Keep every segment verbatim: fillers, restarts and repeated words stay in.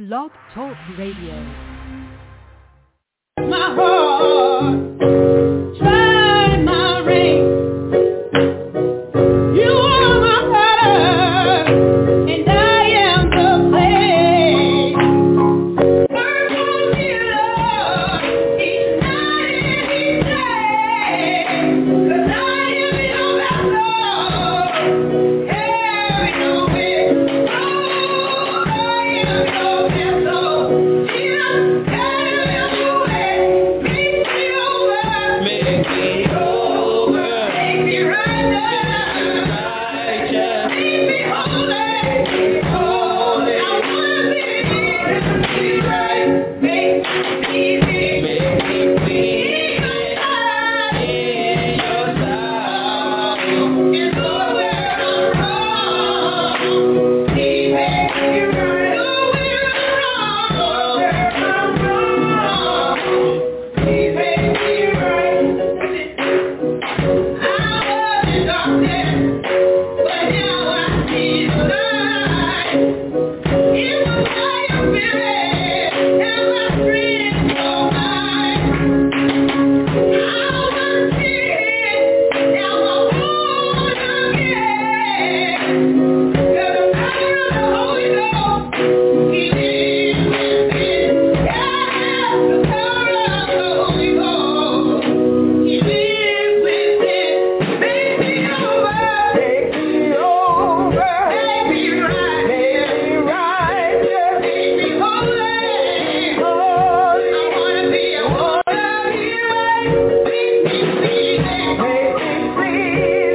Blog Talk Radio. My heart, try my ring. You are my heart, and I am the clay. Work on me, Lord, each night and each day, 'cause I am your vessel, carry no weight. Oh, I am your vessel. Jesus, carry your weight. Make me over, make me over, make me righteous, righteous, make me holy, holy. I wanna be, be right, make me clean, make me clean. In your sight, in your sight, it's nowhere I'm wrong. He makes me right, nowhere I'm wrong, nowhere I'm wrong. He makes me right. I was in darkness, but now I see the light. It was by your spirit, and my friends know mine. I was dead, now I'm born again. 'Cause the power of the Holy Ghost, He lives within. Yeah, the power of the Holy Ghost, He lives within. Make me over, make me over, make me right, make me righteous, make me holy, holy. I wanna be, I wanna be right. Make me clean, make me clean.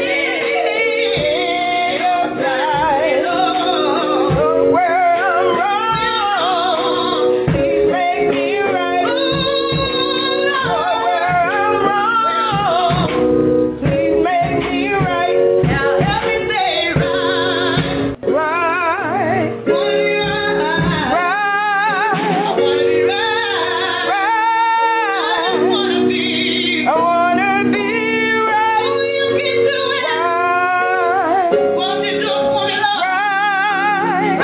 In your sight, Lord, where I'm wrong, please make me right. Lord, where I'm wrong, please make me right. Now help me say right, right, right, right. I wanna be right, right. I wanna be, I wanna be right. Oh, you can do it. Right. Won't you do it for me, Lord? Right,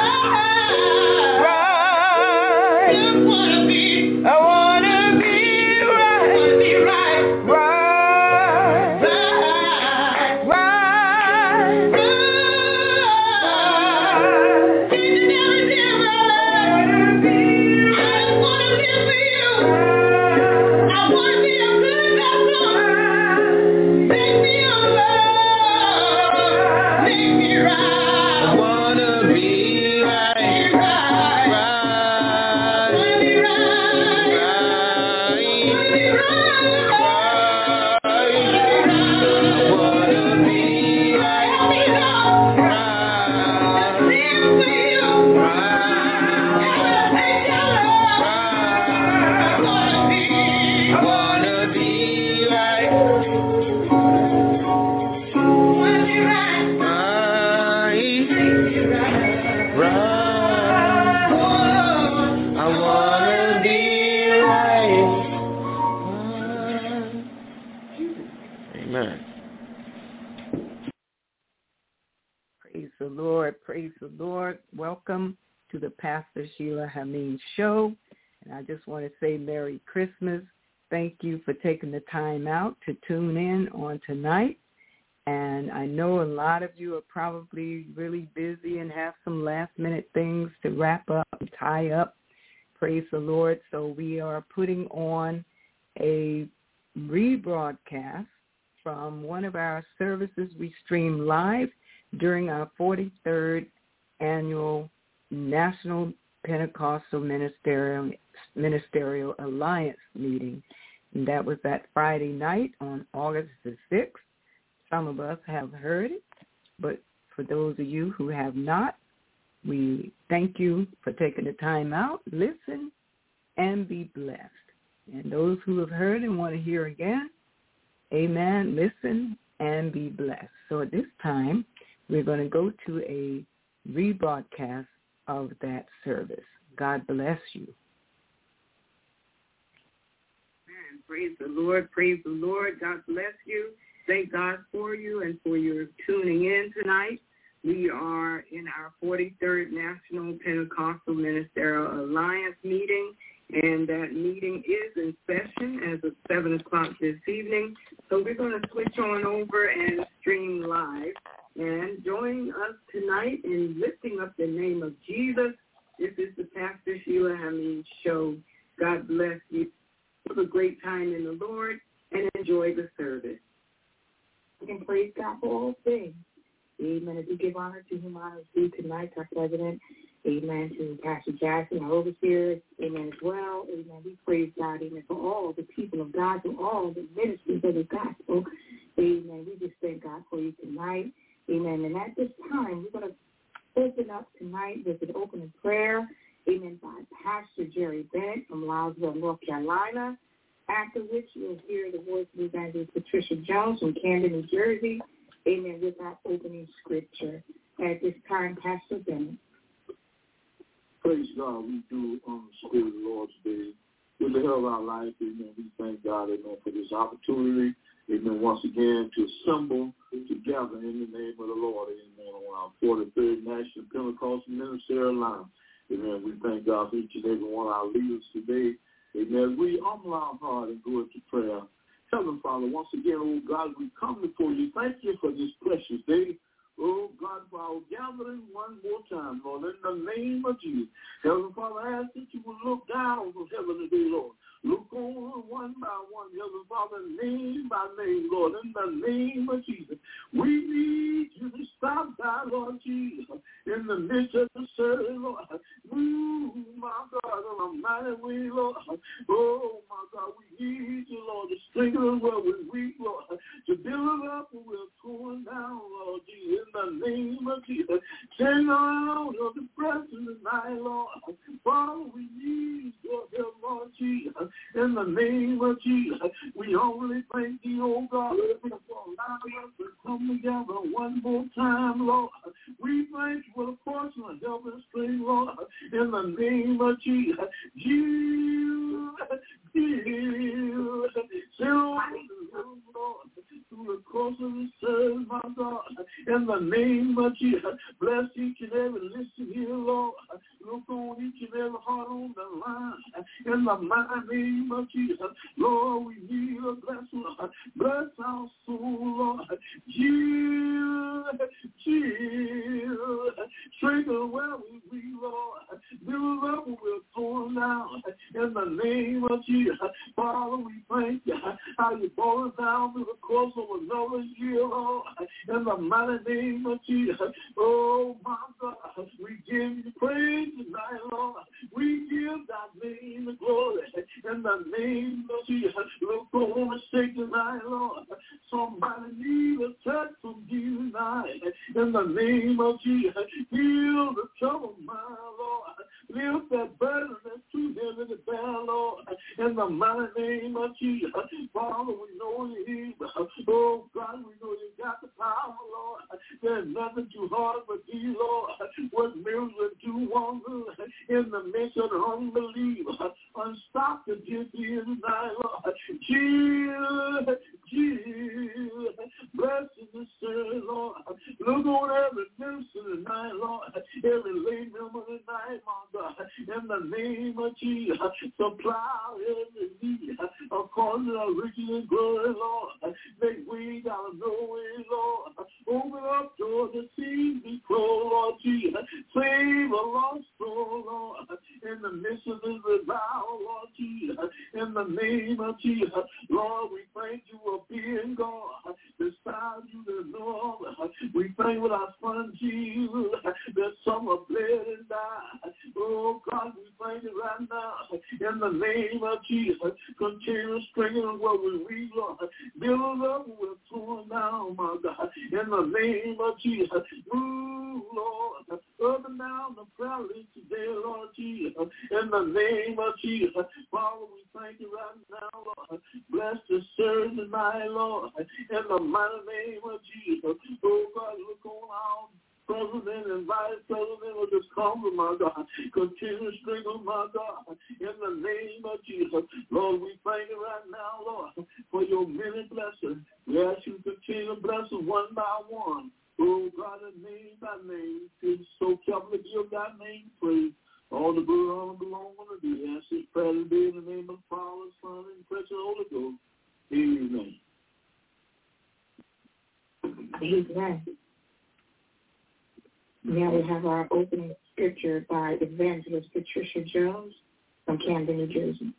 right, right. Just wanna be, I wanna be right. Wanna be right, right, right, right, right. Each and every day of my life, I just wanna live for you. I wanna be a good vessel. Make me over, make me right. I wanna be right, right, right. Wanna be right, right. Wanna be right, right. Wanna be right. Help me, Lord. Right. To live for you. Right. And to take your love. Right. I wanna be, I wanna be right. Wanna be right. Right. Make me right. Right. Oh, I wanna be right. Amen. Praise the Lord. Praise the Lord. Welcome to the Pastor Sheila Hameen Show. And I just want to say Merry Christmas. Thank you for taking the time out to tune in on tonight. And I know a lot of you are probably really busy and have some last-minute things to wrap up and tie up. Praise the Lord. So we are putting on a rebroadcast from one of our services we stream live during our forty-third annual National Pentecostal Ministerial, Ministerial Alliance meeting. And that was that Friday night on August the sixth. Some of us have heard it, but for those of you who have not, we thank you for taking the time out, listen, and be blessed. And those who have heard and want to hear again, amen, listen, and be blessed. So at this time, we're going to go to a rebroadcast of that service. God bless you. Amen. Praise the Lord. Praise the Lord. God bless you. Thank God for you and for your tuning in tonight. We are in our forty-third National Pentecostal Ministerial Alliance meeting, and that meeting is in session as of seven o'clock this evening. So we're going to switch on over and stream live. And joining us tonight in lifting up the name of Jesus, this is the Pastor Sheila Hameen Show. God bless you. Have a great time in the Lord and enjoy the service. We can praise God for all things. Amen. As we give honor to whom honor is due tonight, our president. Amen. To Pastor Jackson, our overseer. Amen as well. Amen. We praise God. Amen. For all the people of God, for all the ministries of the gospel. Amen. We just thank God for you tonight. Amen. And at this time, we're going to open up tonight with an opening prayer. Amen. By Pastor Jerry Bennett from Louisville, North Carolina. After which you'll hear the voice of Evangelist Patricia Jones from Camden, New Jersey. Amen. With our opening scripture. At this time, Pastor Bennett. Praise God. We do on the Spirit of the Lord today. With the hell of our life, amen. We thank God, amen, for this opportunity, amen, once again to assemble together in the name of the Lord, amen, on our forty-third National Pentecostal Ministerial Alliance. Amen. We thank God for each and every one of our leaders today. Amen. We humble our heart and go into prayer. Heavenly Father, once again, oh God, we come before you. Thank you for this precious day. Oh, God, for our gathering one more time, Lord, in the name of Jesus. Heavenly Father, I ask that you will look down from heaven today, Lord. Look on one by one, Heavenly Father, name by name, Lord, in the name of Jesus. We need you to stop by, Lord Jesus, in the midst of the service, Lord. Move, my God, in a mighty way, Lord. Oh, my God, we need you, Lord, to strengthen us where we're weak, Lord, to build up where we're torn down, Lord Jesus, in the name of Jesus. Send out of the presence tonight, Lord. Father, we need your help, Lord Jesus. In the name of Jesus, we only thank you, oh God, for allowing us to come together one more time, Lord. We thank you for the portion of help and strength, Lord. In the name of Jesus, you, you, Lord, through the course of the service, my God. In the name of Jesus, bless each and every listen here, Lord. Look on each and every heart on the line. In the mighty name of Jesus, Lord, we need a blessing, Lord. Bless our soul, Lord. You, you, strengthen where we weak, Lord. Build up where we're torn down. In the name of Jesus, Father, we thank you how you brought us down through the course of another year, Lord. In the mighty name of Jesus, oh my God, we give you praise tonight, Lord. We give thy name the glory. In the name of Jesus, look on the sick tonight, Lord. Somebody need a touch from you tonight. In the name of Jesus, heal the trouble, my Lord. Lift that burden that's too heavy to bear, Lord. In the mighty name of Jesus, Father, we know you heal. Oh God, we know you got the power, Lord. There's nothing too hard for you, Lord. What miracles do wonders in the midst of the unbeliever. Unstop the guilty tonight, Lord. Jesus, Jesus, bless the service, Lord. Look on every minister tonight, Lord. Every lay member tonight, my God. In the name of Jesus, supply every need according to our riches and glory, Lord. Make we gotta know it, Lord. Open up doors the seas be closed, Lord Jesus. Save a lost soul, Lord. In the midst of this revival, Lord Jesus. In the name of Jesus, Lord, we thank you for being God. Beside you, there's no other. We thank you with our son Jesus that some are bled and died. Oh God, we thank you right now. In the name of Jesus, continue to strengthen what we read, Lord. Build up what we're torn down, my God. In the name of Jesus, move, Lord, up and down the prayer list today, Lord Jesus. In the name of Jesus, Father, we thank you right now, Lord. Bless the service tonight, Lord. In the mighty name of Jesus. Oh God, look on our President and Vice President of this Congress, my God. Continue to strengthen, my God. In the name of Jesus. Lord, we thank you right now, Lord, for your many blessings. We ask you to continue to bless us one by one. Oh, God, name by name, is so careful to give thy name praise. All the good honor belong unto thee. I say prayer today in the name of the Father, Son, and precious Holy Ghost. Amen. Amen. Now we have our opening scripture by Evangelist Patricia Jones from Camden, New Jersey.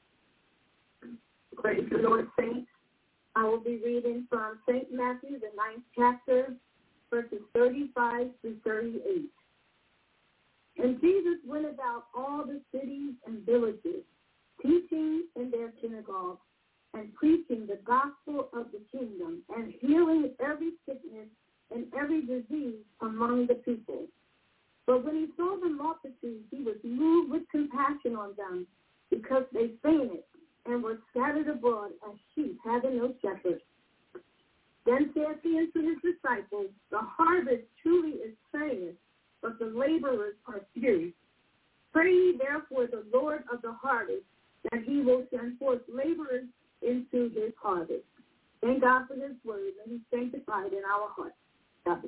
Praise the Lord, saints. I will be reading from Saint Matthew, the ninth chapter, verses thirty-five through thirty-eight. And Jesus went about all the cities and villages, teaching in their synagogues and preaching the gospel of the kingdom and healing every sickness and every disease among the people. But when he saw the multitudes, he was moved with compassion on them because they fainted and were scattered abroad as sheep having no shepherd. Then said he unto his disciples, the harvest truly is plenteous, but the laborers are few. Pray ye therefore the Lord of the harvest, that he will send forth laborers into his harvest. Thank God for his word, and he sanctified in our hearts. God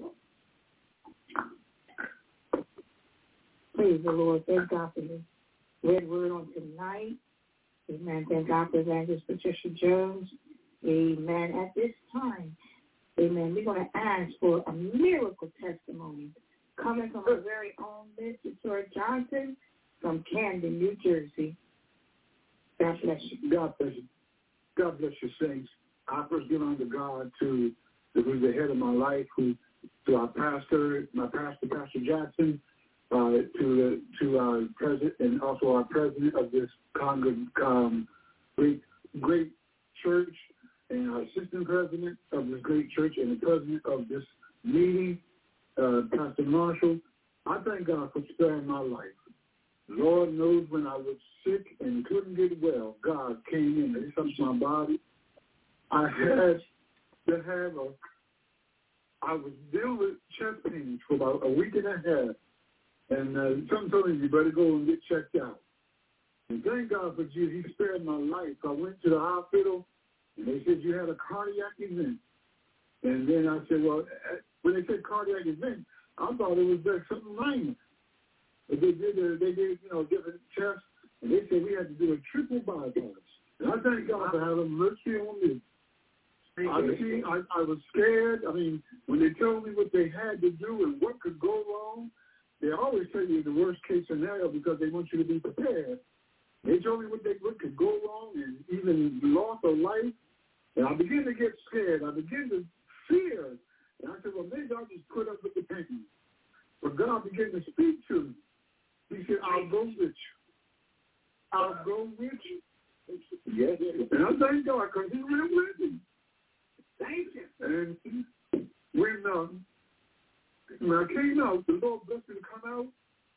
bless. Praise the Lord. Thank God for his read word on tonight. Amen. Thank God for Evangelist Patricia Jones. Amen. At this time, amen, we're going to ask for a miracle testimony coming from our very own Mister Troy Johnson from Camden, New Jersey. God bless you. God bless you. God bless you, saints. I first give honor to God, to who's the head of my life, who to our pastor, my pastor, Pastor Jackson, uh, to the to our president, and also our president of this congreg- um, great great church, and our assistant president of this great church, and the president of this meeting, uh, Pastor Marshall. I thank God for sparing my life. Lord knows when I was sick and couldn't get well, God came in and He touched my body. I had to have a, I was dealing with chest pains for about a week and a half. And uh, something told me, you better go and get checked out. And thank God for Jesus, He spared my life. I went to the hospital, and they said you had a cardiac event. And then I said, well, when they said cardiac event, I thought it was like something minor. But they did, uh, they did, you know, different tests, and they said we had to do a triple bypass. And I thank God for having mercy on me. I, see, I, I was scared. I mean, when they told me what they had to do and what could go wrong, they always tell you the worst case scenario because they want you to be prepared. They told me what, they, what could go wrong and even loss of life. And I began to get scared. I began to fear. And I said, well, maybe I'll just put up with the pain. But God began to speak to me. He said, I'll go with you. I'll go with you. Yes. And I thank God because He went with me. Thank you. And when, um, when I came out, the Lord blessed me to come out.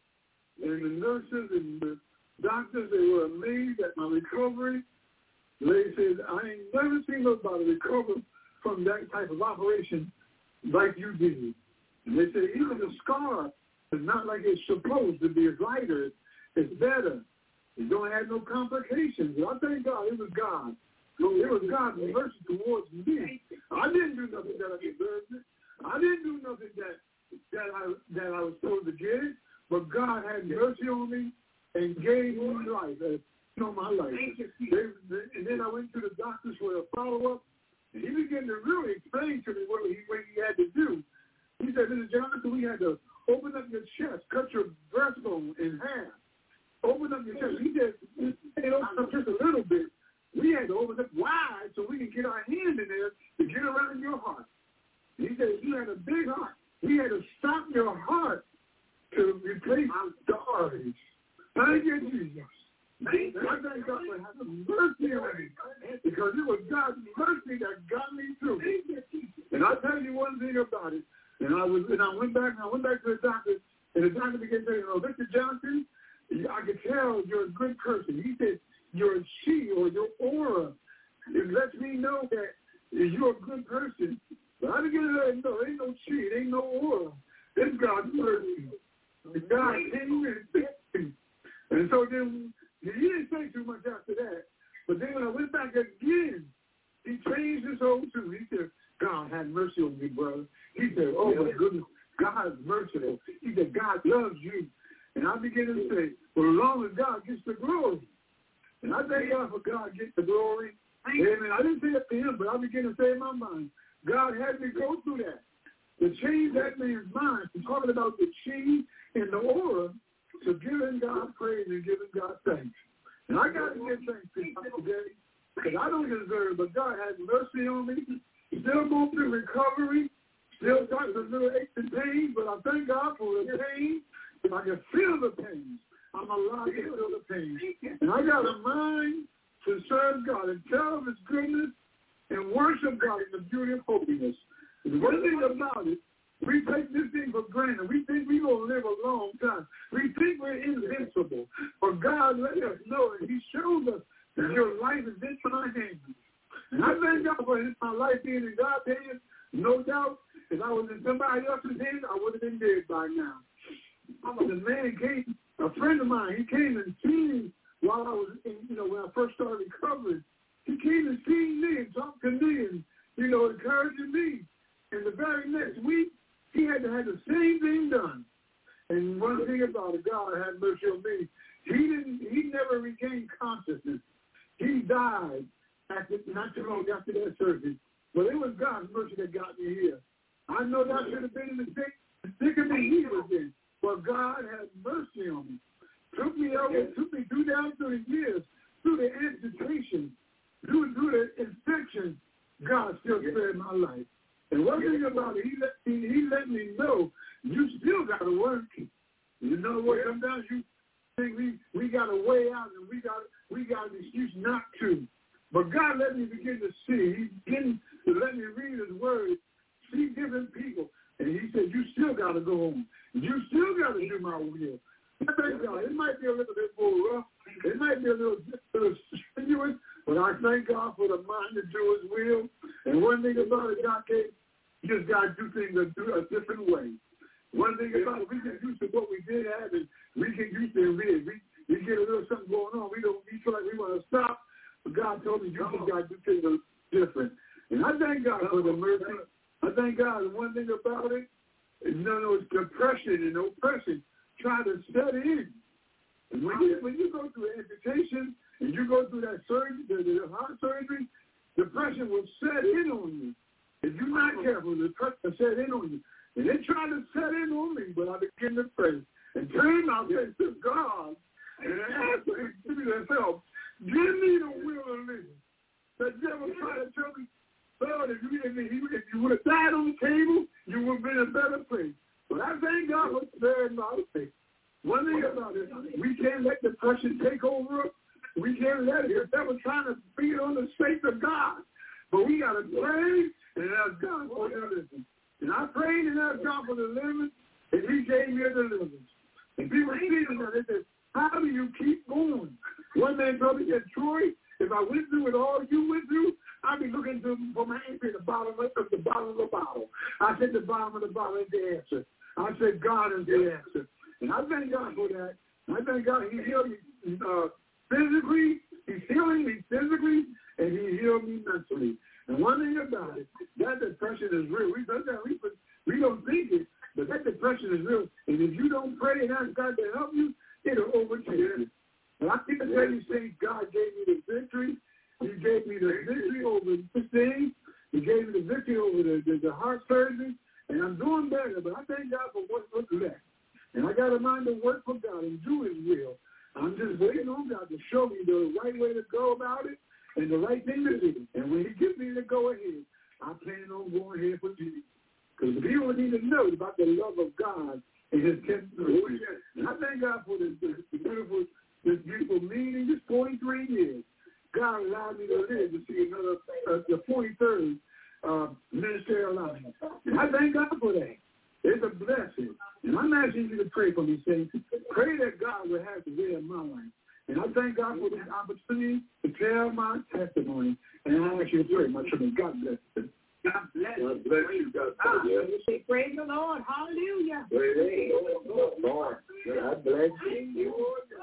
And the nurses and the doctors, they were amazed at my recovery. They said, I ain't never seen nobody recover from that type of operation like you did. And they said, even the scar is not like it's supposed to be. It's lighter. It's better. It don't have no complications. I thank God. It was God. It was God's mercy towards me. I didn't do nothing that I deserved it. I didn't do nothing that that I that I was supposed to get it. But God had mercy on me and gave me life. Uh, you know, my life. They, they, and then I went to the doctors for a follow-up. And he began to really explain to me what he, what he had to do. He said, Mister Johnson, we had to open up your chest, cut your breastbone in half. Open up your chest. He said, it opened up just a little bit. We had to open up wide so we could get our hand in there to get around your heart. He said, you had a big heart. We had to stop your heart to replace the arteries. Thank you, Jesus. I thank God for having mercy on me because it was God's mercy that got me through. And I'll tell you one thing about it. And I was, and I went back, and I went back to the doctor, and the doctor began to say, you know, Mister Johnson, I could tell you're a good person. He said, your chi or your aura, it lets me know that you're a good person. But I began to let him know, there ain't no chi, it ain't no aura. It's God's mercy. God came and fixed me. And so then, he didn't say too much after that. But then when I went back again, he changed his whole tune. He said, God had mercy on me, brother. He said, oh, my goodness, God is merciful. He said, God loves you. And I began to say, well, as long as God gets the glory. And I thank God for God gets the glory. Amen. I didn't say it to him, but I began to say in my mind, God had me go through that. To change that man's mind from talking about the chi and the aura to giving God praise and giving God thanks. And I got to give thanks to today because I don't deserve it, but God has mercy on me. Still going through recovery. Still got some little aches and pains, but I thank God for the pain. If I can feel the pain, I'm alive to feel the pain. And I got a mind to serve God and tell of his goodness and worship God in the beauty of holiness. The one thing about it, we take this thing for granted. We think we're going to live a long time. We think we're invincible. But God let us know, and he shows us that your life is in my hands. And I thank God for my life being in God's hands. No doubt, if I was in somebody else's hands, I would have been dead by now. I was a man came, a friend of mine, he came and seen me while I was, in, you know, when I first started recovering. He came and seen me and talked to me and, you know, encouraging me. And the very next week, he had to have the same thing done. And one thing about it, God had mercy on me. He didn't. He never regained consciousness. He died after, not too long after that surgery. But it was God's mercy that got me here. I know that should have been in the thick, the thick of me he was in. But God had mercy on me. Took me over, took me through down through the years, through the amputation, through, through the infection. God still spared my life. And one thing about it, he let me, he let me know you still got to work. You know what? Sometimes you think we, we got a way out and we got we got an excuse not to. But God let me begin to see. He began to let me read his word, see different people. And he said, you still got to go home. You still got to do my will. Thank God. It might be a little bit more rough. It might be a little, little strenuous, but I thank God for the mind to do his will. And one thing about it, God gave, you just got to do things a, a different way. One thing about it, we get used to what we did have, and we get used to it. We, we get a little something going on. We don't we feel like we want to stop, but God told me you just got to do things different. And I thank God for the mercy. I thank God. And one thing about it, is you know, it's depression and oppression trying to set in. And when you, when you go through amputation and you go through that surgery, the, the heart surgery, depression will set in on you. If you're not careful, depression will set in on you. And they try to set in on me, but I begin to pray and turn my face to God and ask him to give me the help. Give me the will to live. The devil tried to tell me, Lord, if you, if you, if you would have died on the table, you would have been in a better place. But I thank God for sparing my faith. One thing about it, we can't let depression take over us. We can't let it. The devil trying to feed on the faith of God. But we got to pray and ask God for deliverance. And I prayed and asked God for deliverance, and he gave me a deliverance. And people see me, they said, how do you keep going? One man told me, he said, Troy, if I went through it all you went through, I'd be looking to, for my answer at the bottom of the bottom of the bottle. I said the bottom of the bottle is the answer. I said God is the answer. And I thank God for that. And I thank God he healed me uh, physically, he's healing me physically, and he healed me mentally. And one thing about it, that depression is real. We sometimes we, we don't think it, but that depression is real. And if you don't pray and ask God to help you, it'll overtake you. And I think the way you say God gave me the victory. He gave me the victory over this thing. He gave me the victory over the, the, the heart surgery. And I'm doing better, but I thank God for what's what's left. And I got a mind to work for God and do his will. I'm just waiting on God to show me the right way to go about it and the right thing to do. And when he gives me the go-ahead, I plan on going ahead for Jesus. Because people need to know about the love of God and his tender. And I thank God for this, this, this beautiful this beautiful meeting, this forty-three years. God allowed me to live to see another, uh, the forty-third uh, ministerial alliance. And I thank God for that. It's a blessing. And I'm asking you to pray for me, saints. Pray that God will have the way in my life. And I thank God for this opportunity to tell my testimony. And I ask you to pray, my children. God bless you. God bless you. God bless you. God bless you. Say, praise the Lord. Hallelujah. Praise the Lord. God bless you.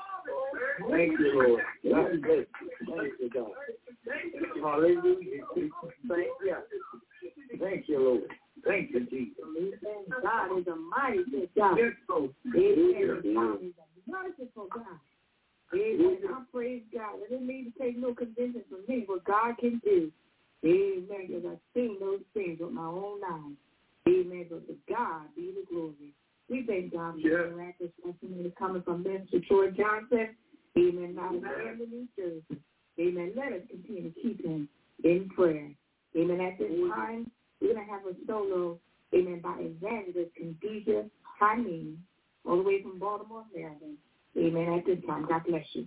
Thank you, Lord. God bless you. Thank you, God. Hallelujah. Thank you. Thank you, Lord. Thank you, Jesus. God is a mighty good God. Yes, Lord. Amen. God is a merciful God. Amen. I praise God. I didn't need to take no convincing from me what God can do. Amen. Because I've seen those things with my own eyes. Amen. But to God be the glory. We thank God for Yeah. the miraculous testimony coming from Mister Troy Johnson. Amen. Out of Miami, New Jersey. Amen. Let us continue to keep him in prayer. Amen. At this time, we're going to have a solo, amen, by evangelist Khadijah Hameen, all the way from Baltimore, Maryland. Amen. At this time, God bless you.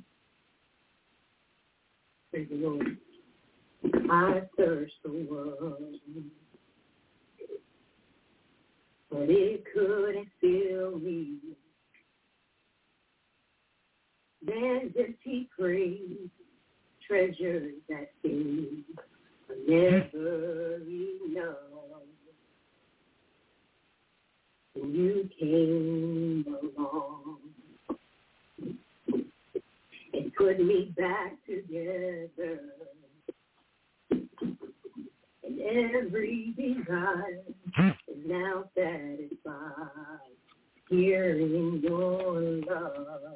Praise the Lord. I searched the world, but it couldn't fill me. There's empty praise, treasures that seem never enough. When you came along and put me back together, and every desire is now satisfied here in your love.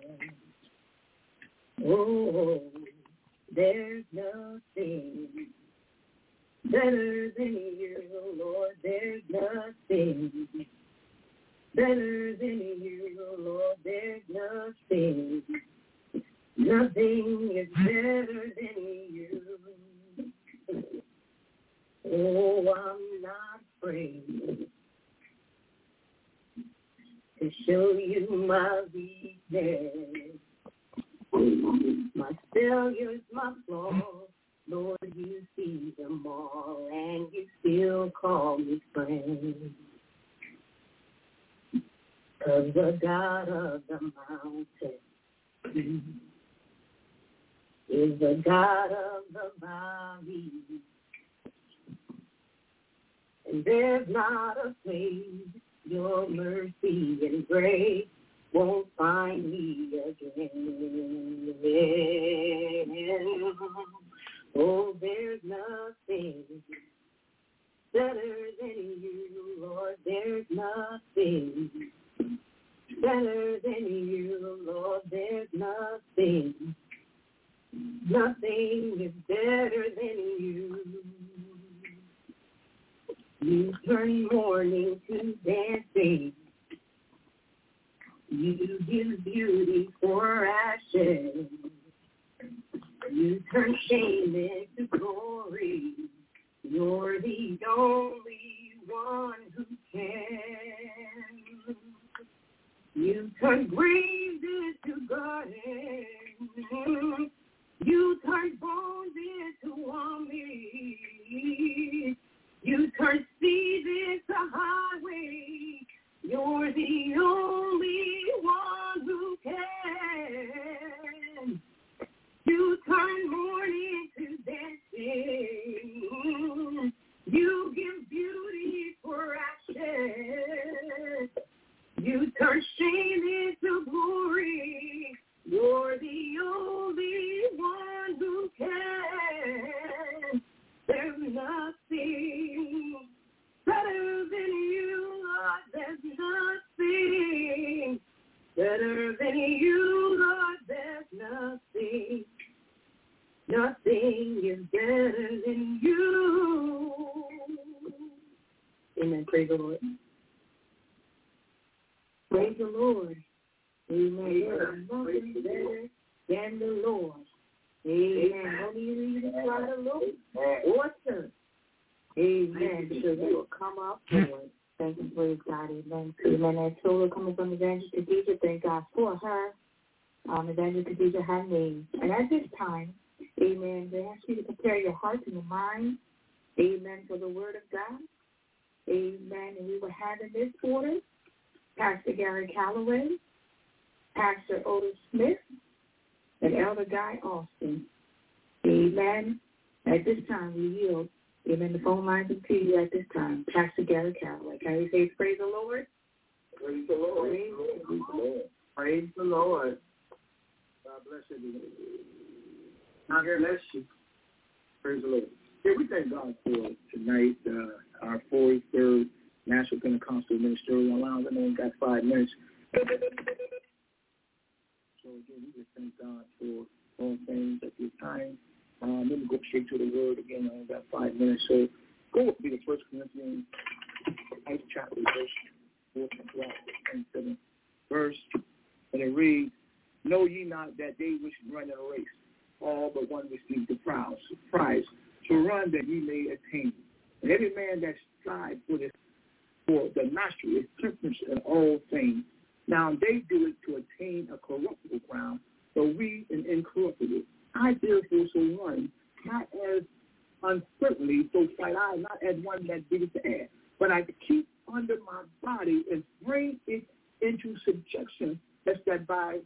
Oh, there's nothing better than you, Lord. There's nothing better than you, Lord. There's nothing. Nothing is better than you. Oh, I'm not afraid to show you my weakness, my failures, my flaws. Lord, you see them all, and you still call me friend. 'Cause the God of the mountain is the God of the valley. And there's not a place your mercy and grace won't find me again. Oh, there's nothing better than you, Lord. There's nothing better than you, Lord. There's nothing. Nothing is better than you. You turn mourning to dancing. You give beauty for ashes. You turn shame into glory. You're the only one who can. You turn graves into gardens. You turn bones into armies. You turn seas into highways. You're the only one who can. You turn mourning to dancing. You give beauty for ashes. You turn shame into glory. You're the only one who can. There's nothing better than you, Lord. There's nothing better than you, Lord. There's nothing. Nothing is better than you. Amen. Praise the Lord. Praise the Lord. Amen. There's nothing better than the Lord. Amen. Don't you even try to look or search. Amen. Because you will come up forward. Thank and praise God. Amen. Amen. That solo coming from Evangelist Khadijah. Thank God for her. Um, Evangelist Khadijah Hameen. And at this time, amen, they ask you to prepare your heart and your mind. Amen. For the word of God. Amen. And we will have in this order Pastor Gary Calloway, Pastor Otis Smith, and Elder Guy Austin. Amen. At this time, we yield. Amen. The phone lines are to you at this time. Pastor Gary Calloway. Can we say praise the Lord? Praise the Lord. Praise the Lord. Praise the Lord. God bless you. God bless you. Praise the Lord. Yeah, we thank God for tonight. Uh, our forty-third National Pentecostal Ministerial Alliance. I know we've got five minutes. So again, we just thank God for all things at this time. Um, let me go straight to the word again. I only got five minutes. So go with me to First Corinthians, eighth chapter, verse four and seven verse. And it reads, know ye not that they which run in a race, all but one receive the prize, prize to run that ye may attain. And every man that strives for this, for the mastery is temperance in all things. Now they do it to attain a corruptible crown, but we an incorruptible. I therefore so run, not as uncertainly, so fight I, not as one that diggeth the air, but I keep under my body and bring it into subjection, as that by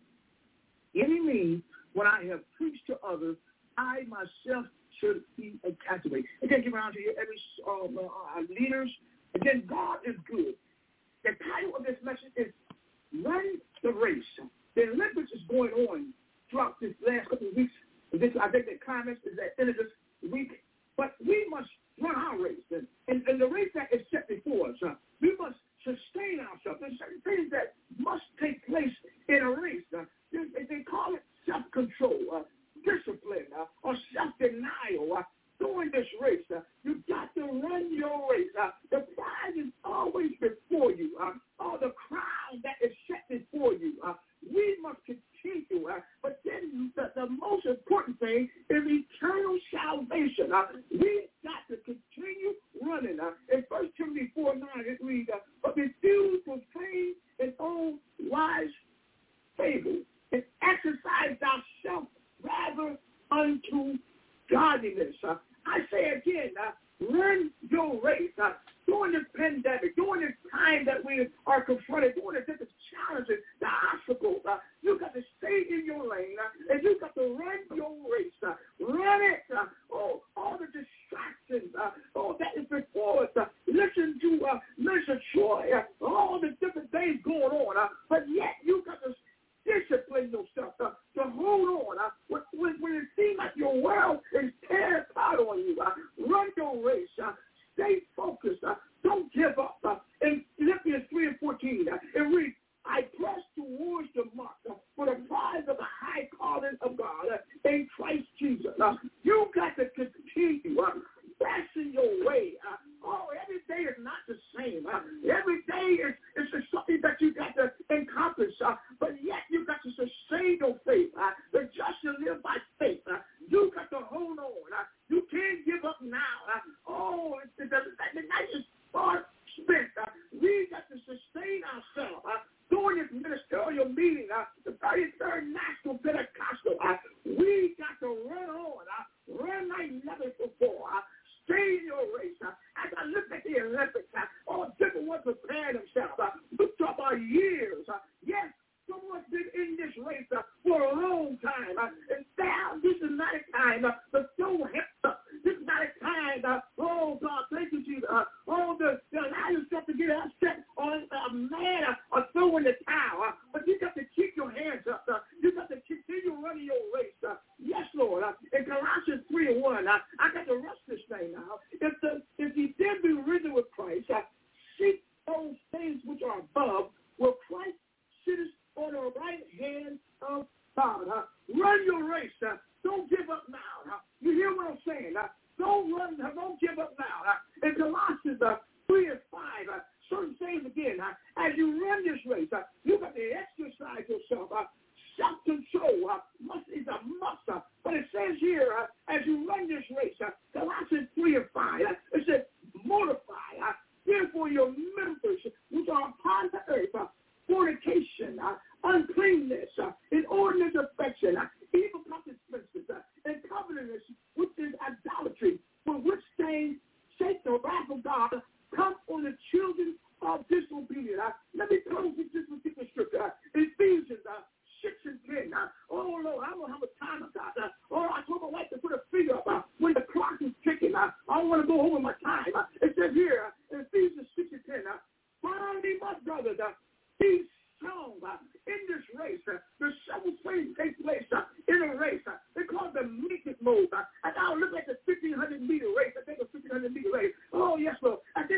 any means, when I have preached to others, I myself should be a captivate. Again, give around to you, every um, uh, leaders. Again, God is good. The title of this message is Run the Race. The Olympics is going on throughout this last couple of weeks. This, I think the climax is at the end of this week. But we must run our race. And, and, and the race that is set before us, uh, we must sustain ourselves. There's certain things that must take place in a race. Uh, they, they call it self-control, uh, discipline, uh, or self-denial. Uh, during this race, uh, you've got to run your race. Uh, the prize is always before you, uh, or the crown that is set before you. Uh, we must continue. Uh, but then the, the most important thing is eternal salvation. Uh, we've got to continue running. Uh, in First Timothy four nine, it reads, uh, but refuse to feign an old wise fable, and exercise thyself rather unto godliness. Uh, I say again, uh, run your race. Uh, during this pandemic, during this time that we are confronted, during the different challenges, the obstacles, uh, you got to stay in your lane, uh, and you got to run your race. Uh, run it. Uh, oh, all the distractions, uh, oh, that is before us. Uh, listen to uh, Mister Troy, uh, all the different things going on, uh, but yet you got to discipline yourself uh, to hold on. Uh, when, when, when it seems like your world is tearing apart on you, uh, run your race. Uh, stay focused. Uh, don't give up. Uh, in Philippians three and fourteen, uh, it reads, I press towards the mark uh, for the prize of the high calling of God uh, in Christ Jesus. Uh, you got to continue uh, pressing your way. Uh, oh, every day is not the same. Uh, every day is, is something that you got to encompass. Uh, but yet you got to sustain your faith. Uh, the just shall live by faith. Uh, you got to hold on. Uh, you can't give up now. Uh, oh, the, the, the night is far spent. Uh, we got to sustain ourselves. Uh, during this ministerial meeting, uh, the thirty-third National Pentecostal, uh, we got to run on. Uh, run like never before. Uh, Stay in your race. Uh, as I look at the Olympics, uh, all different ones prepare themselves. Uh, look up our years. Uh, yes, someone's been in this race uh, for a long time. Uh, and now this is not a time uh, to throw hips up. This is not a time, uh, oh, God, thank you, Jesus. Uh, oh, the, the allow yourself to get upset on a man uh, or throw in the towel. Uh, but you got to keep your hands up. Uh, you got to continue running your race. Uh, yes, Lord. Uh, in Colossians three and one, uh, I got to rush this thing now. If, the, if you then be risen with Christ, uh, seek those things which are above, where Christ sitteth on the right hand of God. Uh, run your race. Uh, don't give up now. Uh, you hear what I'm saying? Uh, don't run. Uh, don't give up now. Uh, in Colossians uh, three and five, uh, certain things again. Uh, as you run this race, uh, you got to exercise yourself. Uh, Self-control uh, must, is a must. Uh, but it says here, uh, as you run this race, uh, Colossians three and five, uh, it says, mortify, uh, therefore your members which are upon the earth, uh, fornication, uh, uncleanness, uh, inordinate affection, uh, evil consequences, uh, and covetousness, which is idolatry, for which things sake the wrath of God come on the children of disobedience. Uh, let me close with this particular scripture. Uh, Ephesians uh, six and ten. Uh, oh, Lord, I don't have a time of God. Uh, oh, I told my wife to put a finger up uh, when the clock is ticking. Uh, I don't want to go over my time. Uh, it says here uh, in Ephesians six and ten, uh, finally, my brothers, uh, be strong uh, in this race. Uh, the several things take place uh, in a race. Uh, they call it the meekness mode. Uh, and I look at the fifteen hundred meter race. I think a fifteen hundred meter race. Oh, yes, Lord. As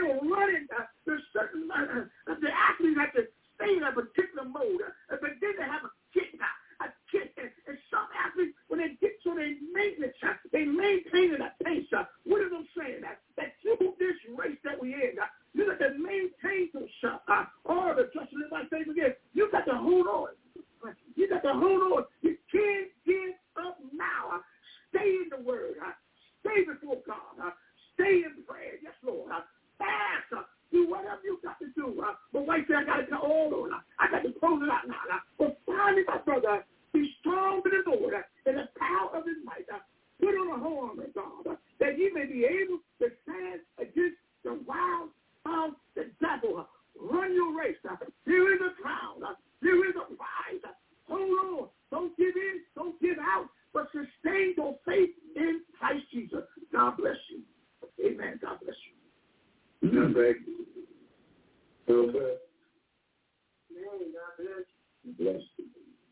hold on. I got to close it out now. now. But finally, my brother, be strong in the Lord and the power of his might. Put on a whole armor, God, that ye may be able to stand against the wild of the devil. Run your race. There is a crown. There is a prize. Hold on. Don't give in. Don't give out. But sustain your faith in Christ Jesus. God bless you. Amen. God bless you. God bless you. God bless you. Bless you.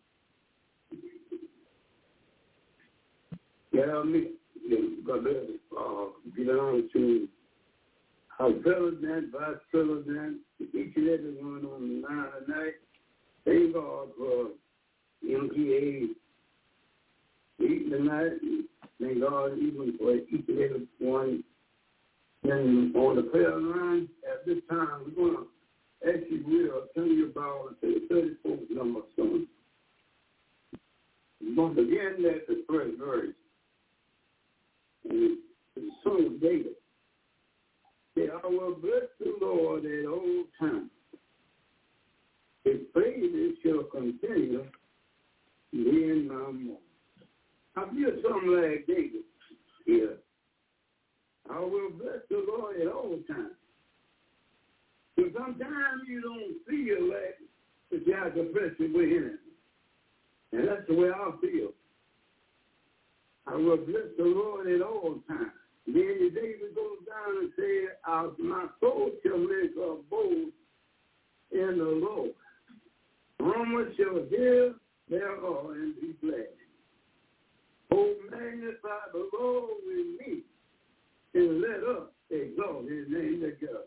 Yeah, me, God bless you. Uh, belong to our president, vice president, each and every one on the line tonight. Thank God for M P A meeting tonight. Thank God even for each and every one and on the prayer line. At this time, we're going to ask you, Will, turn your Bible to the thirty-fourth number song. We're going to begin at the first verse. And it's the song of David. Say, I will bless the Lord at all times. His praises shall continue in my mouth. I feel something like David here. I will bless the Lord at all times. So sometimes you don't feel like that you have to bless your way in it. And that's the way I feel. I will bless the Lord at all times. Then David goes down and says, my soul shall make a boast in the Lord. Humble shall hear thereof and be glad. Oh, magnify the Lord with me, and let us exalt his name together.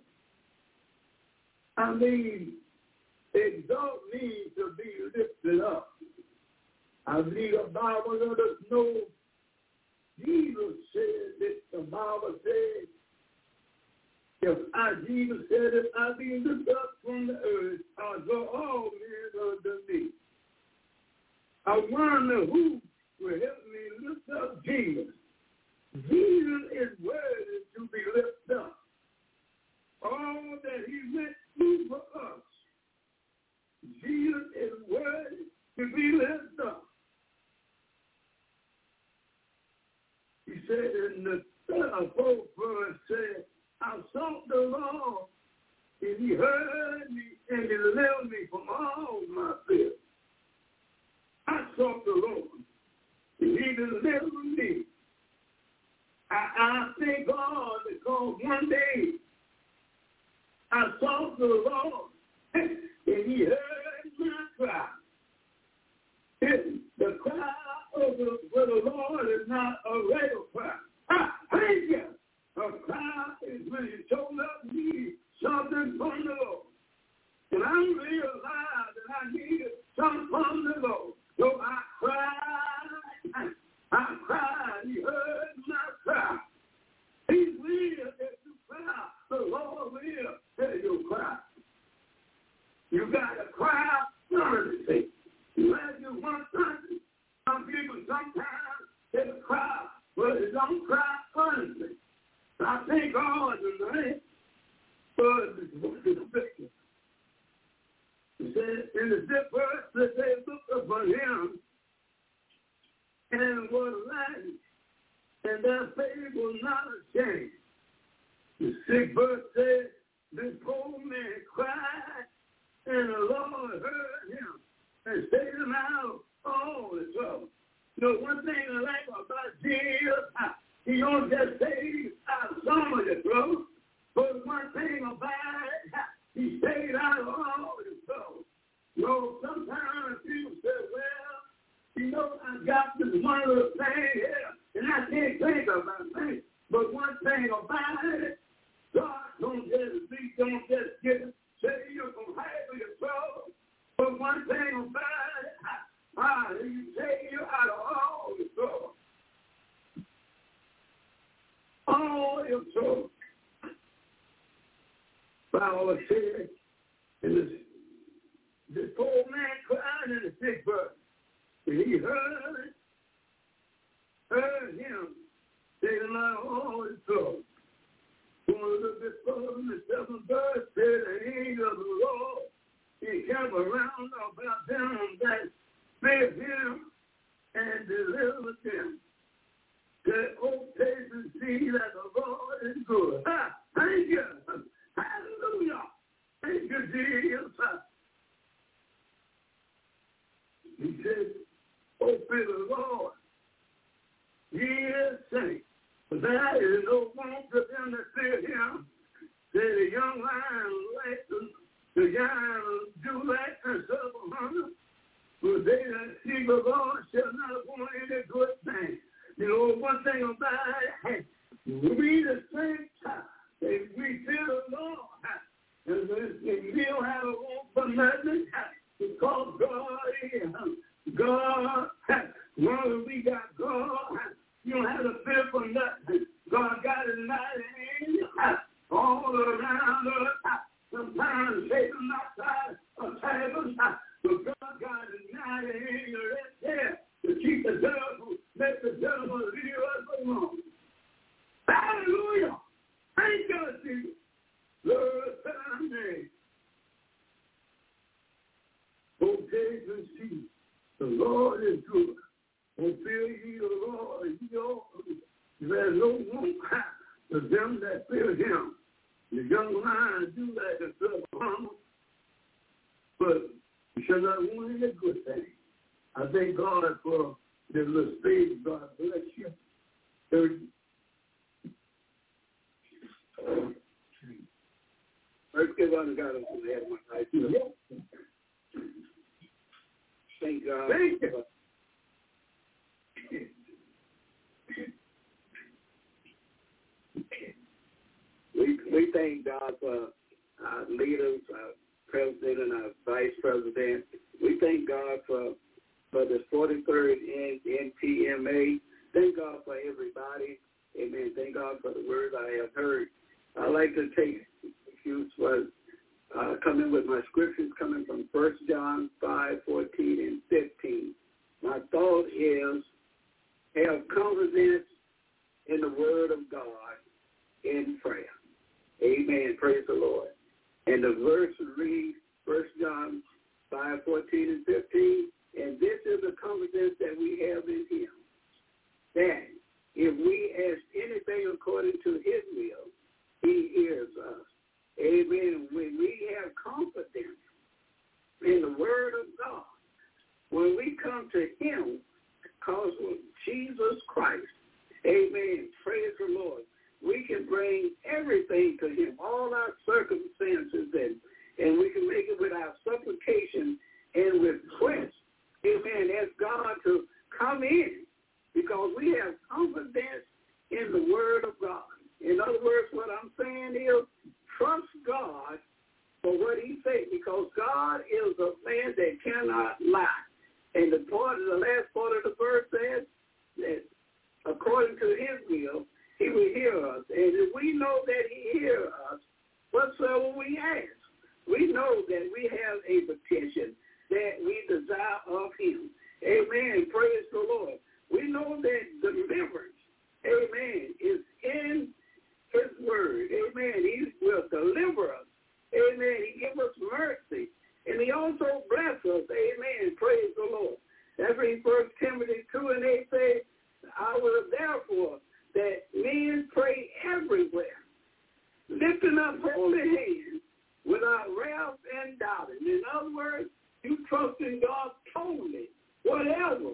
I mean, exalt means to be lifted up. I believe the Bible let us know. Jesus said that the Bible says, if I, Jesus said, if I be lifted up from the earth, I'll draw all men unto me. I wonder who will help me lift up Jesus. Jesus is worthy to be lifted up. All that he went through for us, Jesus is worthy to be lifted up. He said in the fourth verse, said, I sought the Lord, and he heard me, and he delivered me from all my fears. I sought the Lord, and he delivered me. I, I thank God because one day I sought the Lord, and he heard my cry. The cry of the, for the Lord is not a regular cry. I thank you. A cry is when you told up me something from the Lord. And I realized that I needed something from the Lord. So I cried. I cried. He heard my cry. He will that you cry. The Lord will hear you cry. You got to cry earnestly. You have to want something. Some people sometimes they cry, but they don't cry earnestly. So I thank God tonight for the scripture. He said in the fifth verse that they looked upon him and were lightened, and their faith was not ashamed. The sixth verse said, this poor man cried, and the Lord heard him and saved him out of all his trouble. You know, one thing I like about Jesus, he don't just save you out of some of your trouble, but one thing about it, he saved out of all his trouble. You know, sometimes people say, well, you know, I got this one little thing here, and I can't think about things. But one thing about it, God don't just be, don't just get save you from half of your trouble. But one thing about it, ah, he save you out of all your trouble. All your trouble. Bible said, and this, this poor man cried in the sixth verse. And he heard, heard him saying out all his trouble. Going a little bit further in the seventh verse, said the angel of the Lord, he around about them that fear him and deliver them. That old taste and see that the Lord is good. Ha! Thank you. Hallelujah. Thank you, Jesus. He said, oh, fear the Lord. Ye is saints. For there is no want to them that fear him. Say the young lion like the, the young do like and suffer hunger. But they that seek the Lord shall not want any good thing. You know, one thing about it, we the same time, if we fear the Lord, and we don't have a want for nothing, because God is God. Once we got God, you don't have to fear for nothing. God got his mighty hand all around us. Sometimes Satan outside of tables, but God got his mighty hand right there to keep the devil, let the devil leave us alone. Hallelujah. Thank God, Jesus. Lord, Sunday. Oh, taste and see. The Lord is good. Oh, fear ye the Lord. He all, there's no one to them that fear him. The young lions do that and serve hunger, but you shall not want any good thing. I thank God for this little space. God bless you. Third. Let's give unto God and to have one night. Thank God. Thank you. We, we thank God for our leaders, our president and our vice president. We thank God for for the forty-third N T M A. Thank God for everybody. Amen. Thank God for the words I have heard. I'd like to take excuse for uh, coming with my scriptures coming from First John five, fourteen and fifteen. My thought is have confidence in the word of God in prayer. Amen. Praise the Lord. And the verse reads First John five, fourteen and fifteen. And this is the confidence that we have in him, that if we ask anything according to his will, he hears us. Amen. When we have confidence in the word of God, when we come to him, because of Jesus Christ, amen, praise the Lord, we can bring everything to him, all our circumstances, and, and we can make it with our supplication and request. Amen. Ask God to come in because we have confidence in the word of God. In other words, what I'm saying is trust God for what he said because God is a man that cannot lie. And the part of the last part of the verse says that according to his will, he will hear us. And if we know that he hears us, whatsoever we ask, we know that we have a petition that we desire of him. Amen. Praise the Lord. We know that deliverance, amen, is in his word. Amen. He will deliver us. Amen. He gives us mercy. And he also bless us. Amen. Praise the Lord. That's what First Timothy two and eight says, I will therefore that men pray everywhere, lifting up holy hands without wrath and doubting. In other words, you trust in God totally. Whatever,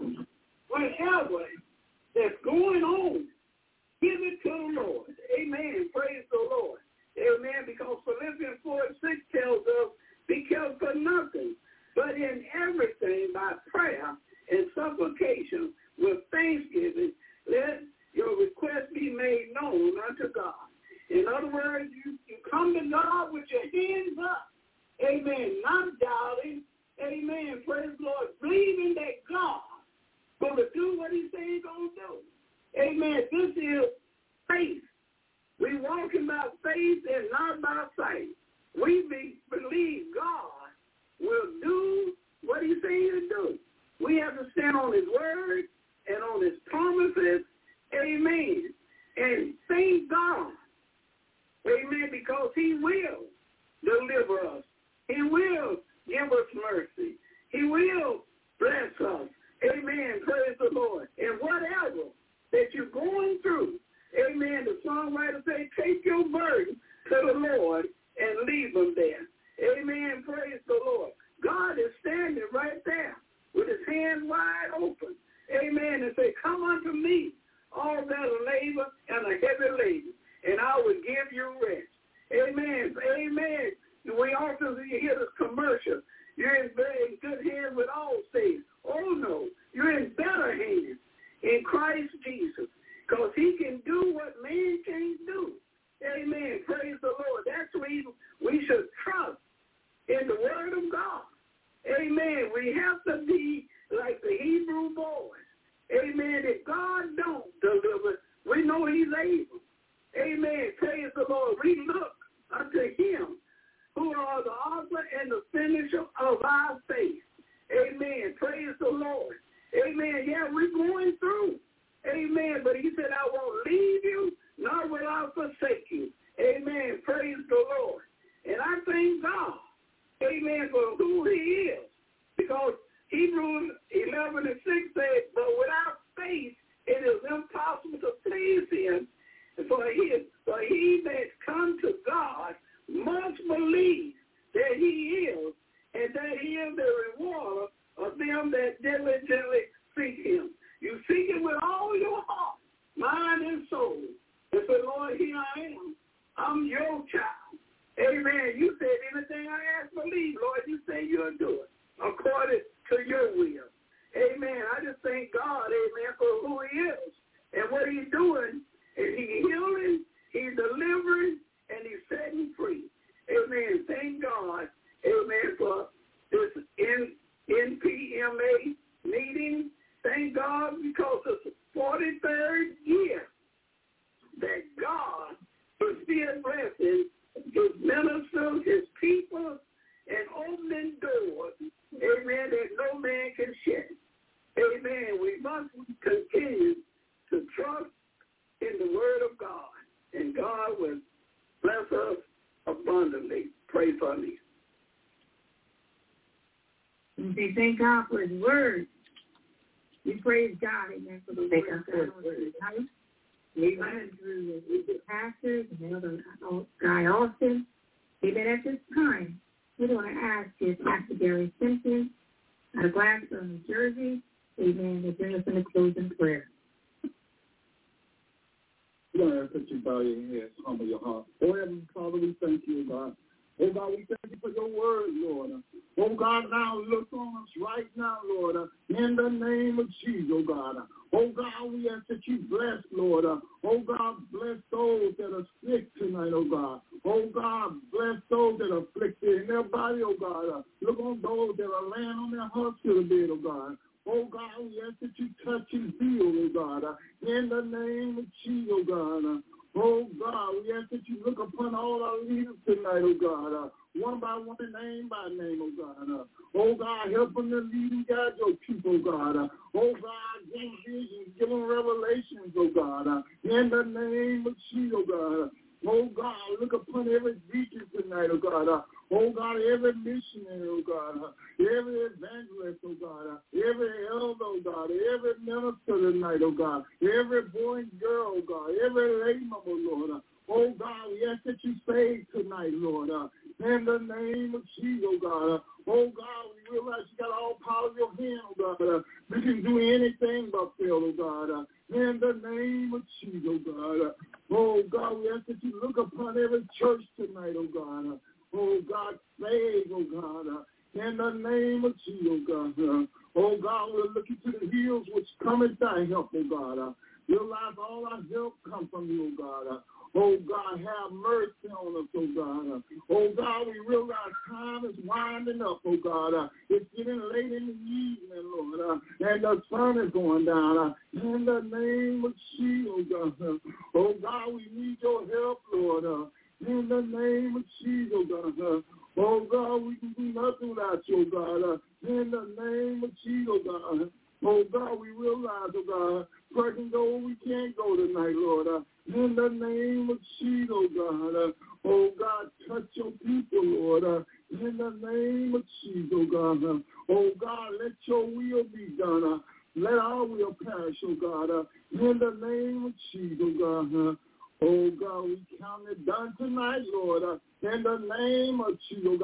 whatever that's going on, give it to the Lord. Amen. Praise the Lord. Amen. Because Philippians four and six tells us, be careful for nothing, but in everything by prayer and supplication with thanksgiving, let your request be made known unto God. In other words, you, you come to God with your hands up. Amen. Not doubting. Amen. Praise the Lord. Believing that God going to do what he said he's going to do. Amen. This is faith. We walking by faith and not by sight. We be, believe God will do what he said he'll do. We have to stand on his word and on his promises. Amen. And thank God. Amen. Because he will deliver us. He will give us mercy. unto me all that labor and a heavy labor, and I will give you rest. Amen. Amen. We often hear this commercial. You're in very good hands with all things. Oh, no. You're in better hands in Christ Jesus, because he can do what man can't do. Amen. Praise the Lord. That's the reason we should trust in the word of God. Amen. We have to be like the Hebrew boys. Amen. If God don't deliver, we know he's able. Amen. Praise the Lord. We look unto him who are the author and the finisher of our faith. Amen. Praise the Lord. Amen. Yeah, we're going through. Amen. But he said, I won't leave you, nor will I forsake you. Amen. Praise the Lord. And I thank God, amen, for who he is. Because Hebrews eleven and six says, but without faith it is impossible to please him. For he, for he that come to God must believe that he is, and that he is the rewarder of them that diligently seek him. You seek him with all your heart, mind, and soul. And say, Lord, here I am. I'm your child. Amen. You said anything I ask, believe, Lord. You say you'll do it according to your will. Amen. I just thank God, amen, for who he is and what he's doing. And he's healing, he's delivering, and he's setting free. Amen. Thank God, amen, for this N P M A meeting. Thank God because it's the forty-third year that God is still blessing his ministers, his people, and opening doors, amen, that no man can shut. Amen. We must continue to trust in the word of God, and God will bless us abundantly. Pray for me. And say thank God for his word. We praise God, amen, for the word of God. Amen. Through the pastors and the other guy Austin. Amen. At this time, we're going to ask if Pastor Gary Simpson out of Gladstone, New Jersey, amen, to bring us in a closing prayer. Lord, that you bow your head, humble your heart. Oh, Heavenly Father, we thank you, God. Oh, God, we thank you for your word, Lord. Oh, God, now look on us right now, Lord, in the name of Jesus, oh, God. Oh, God, we ask that you bless, Lord. Oh, God, bless those that are sick tonight, oh, God. Oh, God, bless those that are afflicted in their body, oh, God. Look on those that are laying on their hospital bed, oh, God. Oh, God, we ask that you touch and heal, oh, God, in the name of Jesus, oh, God. Oh, God, we ask that you look upon all our leaders tonight, oh, God, one by one, name by name, oh, God. Oh, God, help them to lead and guide your people, oh, God. Oh, God, give them visions, give them revelations, oh, God, in the name of Jesus, oh, God. Oh, God, look upon every deacon tonight, oh, God. Oh, God, every missionary, oh, God. Every evangelist, oh, God. Every elder, oh, God. Every minister tonight, oh, God. Every boy and girl, oh, God. Every layman, oh, Lord. Oh, God, we ask that you save tonight, Lord. In the name of Jesus, oh, God. Oh, God, we realize you got all power in your hand, oh, God. You can do anything but fail, oh, God. In the name of Jesus, oh, God. Oh, God, we ask that you look upon every church tonight, oh, God. Oh, God, save, oh, God. In the name of Jesus, oh, God. Oh, God, we're looking to the hills which cometh thy help, oh, God. Realize all our help come from you, oh, God. Oh, God, have mercy on us, oh, God. Oh, God, we realize time is winding up, oh, God. It's getting late in the evening, Lord, and the sun is going down. In the name of Jesus, oh, God. Oh, God, we need your help, Lord. In the name of Jesus, oh, God. Oh, God, we can do nothing without you, oh, God. In the name of Jesus, oh, God. Oh, God, we realize, oh, God, where can go, we can't go tonight, Lord. Uh, in the name of Jesus, oh, God. Uh, oh, God, touch your people, Lord. Uh, in the name of Jesus, oh, God. Uh, oh, God, let your will be done. Uh, let our will perish, oh, God. Uh, in the name of Jesus, oh, God. Uh, oh, God, we count it done tonight, Lord. Uh, in the name of Jesus, oh, God.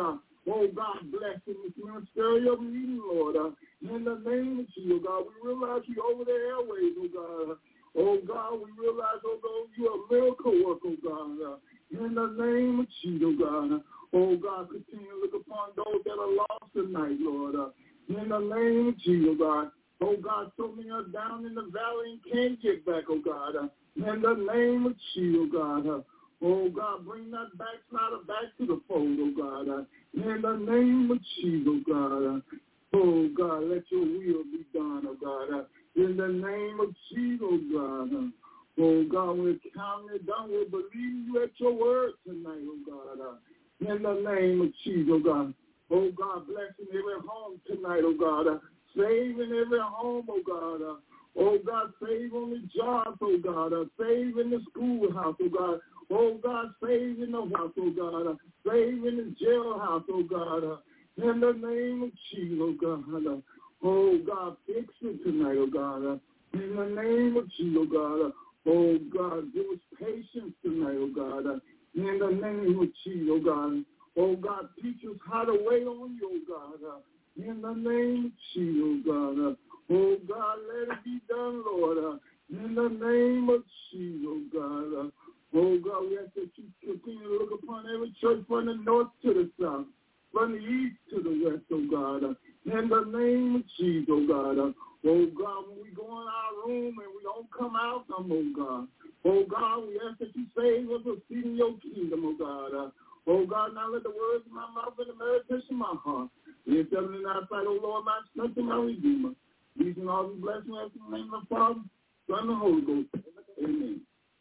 Oh, God, bless in this ministerial meeting, Lord. Uh, in the name of Jesus, God, we realize you over the airways, oh, God. Oh, God, we realize, oh, God, you're a miracle worker, oh, God. Uh, in the name of Jesus, God. Oh, God, continue to look upon those that are lost tonight, Lord. Uh, in the name of Jesus, God. Oh, God, so many are down in the valley and can't get back, oh, God. Uh, in the name of Jesus, God. Uh, oh, God, bring that backslider back to the fold, oh, God. Uh, in the name of Jesus, God. Uh, oh, God, let your will be done, oh, God. Uh, in the name of Jesus, God. Uh, oh, God, we're counting it down. We're believing you at your word tonight, oh, God. Uh, in the name of Jesus, oh, God. Oh, God, blessing every home tonight, oh, God. Uh, save in every home, oh, God. Uh, oh, God, save on the jobs, oh, God. Uh, save in the schoolhouse, oh, God. Oh, God, save in the house, oh, God. Uh, save in the jailhouse, oh, God. Uh, in the name of Jesus, oh, God. Uh, oh, God, fix it tonight, oh, God. Uh, in the name of Jesus, oh, God. Uh, oh, God, give us patience tonight, oh, God. Uh, in the name of Jesus, oh, God. Oh, God, teach us how to wait on you, oh, God. Uh, in the name of Jesus, oh, God. Uh, oh, God, let it be done, Lord. Uh, in the name of Jesus, oh, God. Uh, oh, God, we ask that you continue to look upon every church from the north to the south, from the east to the west, oh, God. Uh, in the name of Jesus, oh, God. Uh, oh, God, when we go in our room and we don't come out, no more, God. Oh, God, we ask that you save us a seat in your kingdom, oh, God. Uh, Oh, God, now let the words of my mouth and the meditation of my heart be accepted in thy sight, O Lord, my strength and my redeemer. These and all these blessings in the name of the Father, Son, and the Holy Ghost. Amen.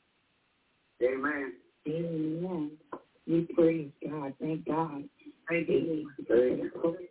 Amen. Amen. We praise God. Thank God. Thank you. Thank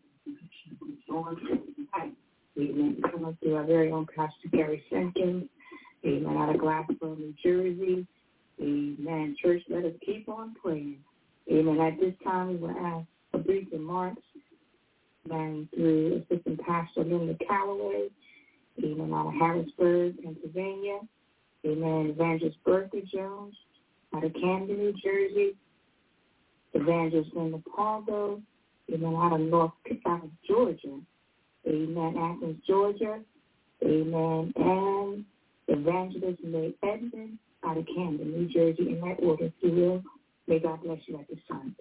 you. Amen. Coming to our very own Pastor Gary Jenkins. Amen. Out of Glassboro, New Jersey. Amen. Church, let us keep on praying. Amen. At this time, we will ask for brief remarks, amen, through Assistant Pastor Linda Calloway, amen, out of Harrisburg, Pennsylvania, amen, Evangelist Bertha Jones, out of Camden, New Jersey, Evangelist Linda Pargo, amen, out of North, out of Georgia, amen, Athens, Georgia, amen, and Evangelist May Edmond, out of Camden, New Jersey, in that order, if you will. May God bless you at this time.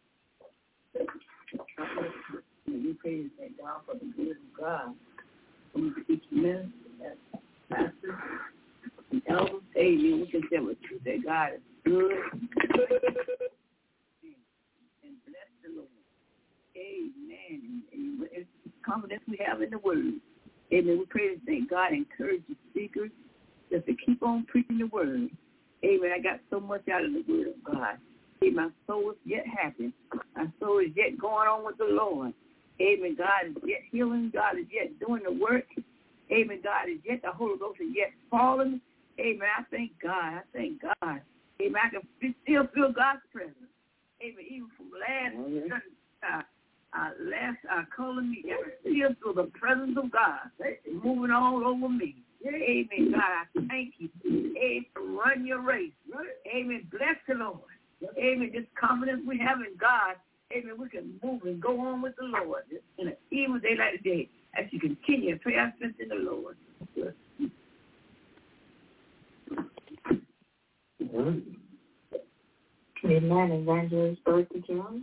We praise and thank God for the good of God. From each minister, pastor, and elders, amen. We can say with truth that God is good and bless the Lord. Amen. And it's confidence we have in the word. Amen. We pray and thank God and encourage the speakers just to keep on preaching the word. Amen. I got so much out of the word of God. Amen. My soul is yet happy. My soul is yet going on with the Lord. Amen. God is yet healing. God is yet doing the work. Amen. God is yet, the Holy Ghost is yet falling. Amen. I thank God. I thank God. Amen. I can still feel God's presence. Amen. Even from last, mm-hmm. uh, uh, last uh, color me, I can still feel the presence of God moving all over me. Amen. God, I thank you. Amen. Run your race. Amen. Bless the Lord. Amen. This confidence we have in God. Amen. We can move and go on with the Lord in an evil day like today as you continue to pray our strength in the Lord. Amen. Evangelist Bertha Jones.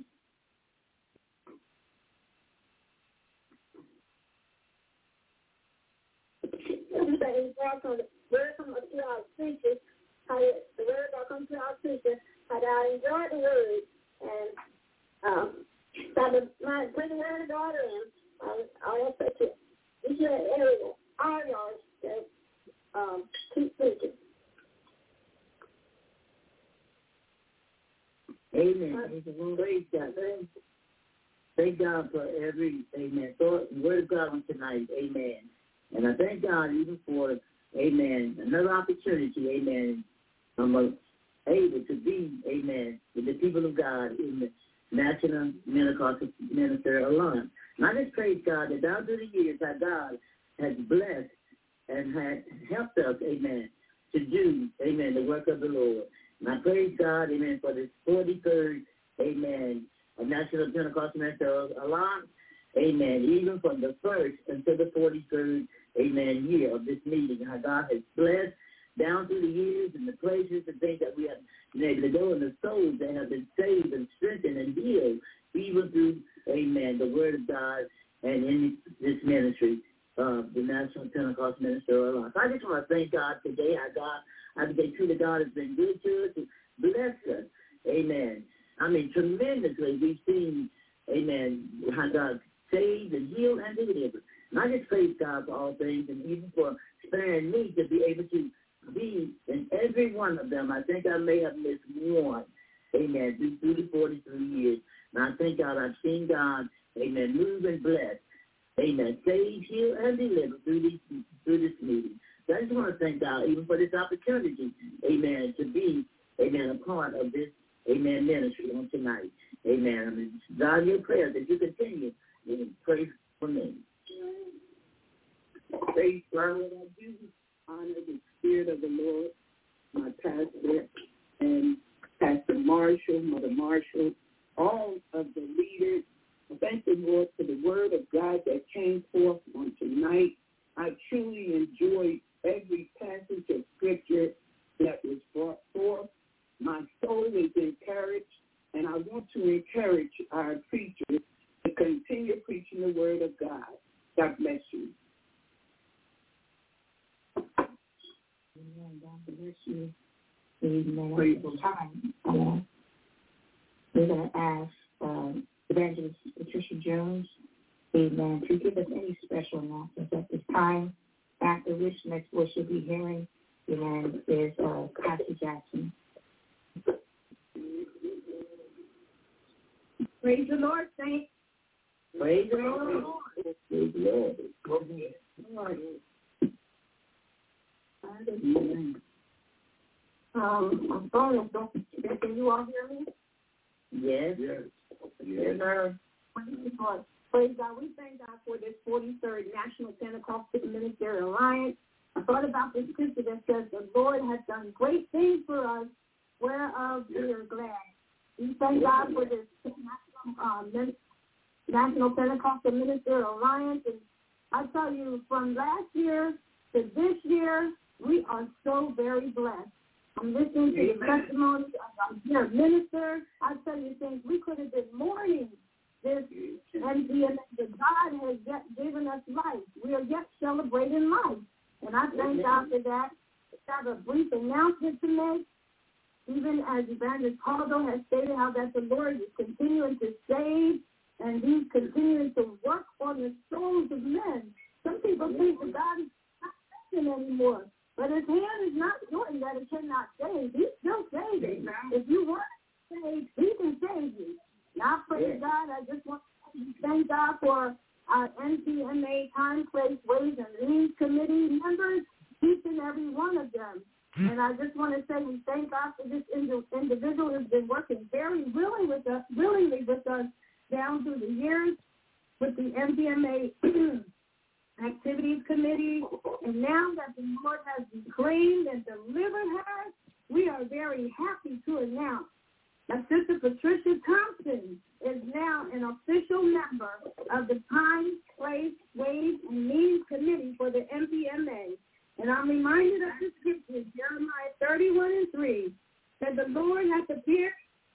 The word from to our preachers, how the word that comes to our preachers, how I enjoy the word, and um, by the my bring the word of God in, um, I want to say each and every all y'all that um keep preaching. Amen. Praise God. Thank God for every amen thought and word of God on tonight. Amen. And I thank God even for, amen, another opportunity, amen, I'm able to be, amen, with the people of God in the National Pentecostal Minister Alliance. And I just praise God that down through the years that God has blessed and has helped us, amen, to do, amen, the work of the Lord. And I praise God, amen, for this forty-third, amen, of National Pentecostal Ministerial Alliance, amen, even from the first until the forty-third, amen, year of this meeting. How God has blessed down through the years and the places and things that we have been able to go, and the souls that have been saved and strengthened and healed, even through, amen, the Word of God and in this ministry, uh, the National Pentecostal Ministerial Alliance. I just want to thank God today. Our God, I say truly God has been good to us, blessed us, amen. I mean, tremendously, we've seen, amen, how God saved and healed and delivered. And I just praise God for all things, and even for sparing me to be able to be in every one of them. I think I may have missed one, amen, through, through the forty-three years. And I thank God I've seen God, amen, move and bless, amen, save, heal, and deliver through, these, through this meeting. So I just want to thank God even for this opportunity, amen, to be, amen, a part of this, amen, ministry on tonight. Amen. I mean, God, your prayers that you continue to pray for me. Praise God. I do honor the Spirit of the Lord, my pastor, and Pastor Marshall, Mother Marshall, all of the leaders. Thank the Lord for the word of God that came forth on tonight. I truly enjoyed every passage of scripture that was brought forth. My soul is encouraged, and I want to encourage our preachers to continue preaching the word of God. God bless you. Amen. God bless you. Amen. At this time, uh, we're going to ask um, Evangelist Patricia Jones, amen, to give us any special announcements at this time, after which next voice you'll be hearing, amen, is uh, Pastor Jackson. Praise the Lord, saints. Praise the Lord. Praise the Lord. Go ahead. Um, I'm phone is can you all hear me? Yes. Yes. Yes, sir. Praise God. We thank God for this forty-third National Pentecostal Ministerial Alliance. I thought about this scripture that says the Lord has done great things for us, whereof we are glad. We thank God for this National, uh, National Pentecostal Ministerial Alliance. And I tell you, from last year to this year, we are so very blessed. I'm listening to the testimonies of our minister. I tell you things, we could have been mourning this, and the, the God has yet given us life. We are yet celebrating life. And I thank God for that. I have a brief announcement to make. Even as Evangelist Caldo has stated how that the Lord is continuing to save and he's continuing to work on the souls of men. Some people think that God is not saving anymore. But his hand is not shortened that it cannot save. He's still saving. If you want to save, he can save you. Now, praise God, I just want to thank God for our N P M A Time, Place, Ways, and Means Committee members, each and every one of them. And I just want to say we thank God for this individual who's been working very willingly with us, willingly with us down through the years with the N P M A Activities Committee, and now that the Lord has reclaimed and delivered her, we are very happy to announce that Sister Patricia Thompson is now an official member of the Time, Place, Ways, and Means Committee for the N P M A. And I'm reminded of the scripture, Jeremiah thirty-one and three, that the Lord hath appeared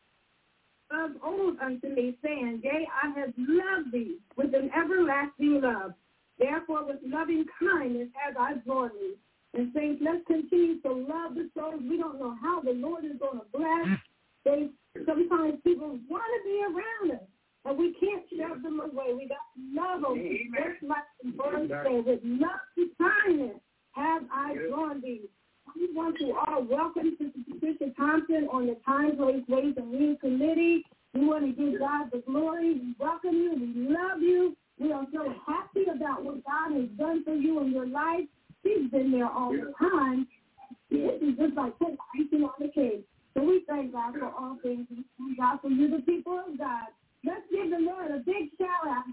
of old unto me, saying, Yea, I have loved thee with an everlasting love. Therefore, with loving kindness have I drawn thee. And saints, let's continue to love the souls. We don't know how the Lord is going to bless. They sometimes people want to be around us, and we can't shove them away. We got to love them. Just like the Lord said, with loving kindness have I drawn thee. We want to all welcome Sister Patricia Thompson on the Time, Place, Ways, and Means Committee. We want to give God the glory. We welcome you. We love you. We are so happy about what God has done for you in your life. He's been there all the time. This is just like putting icing on the cake. So we thank God for all things. We thank God for you, the people of God. Let's give the Lord a big shout out.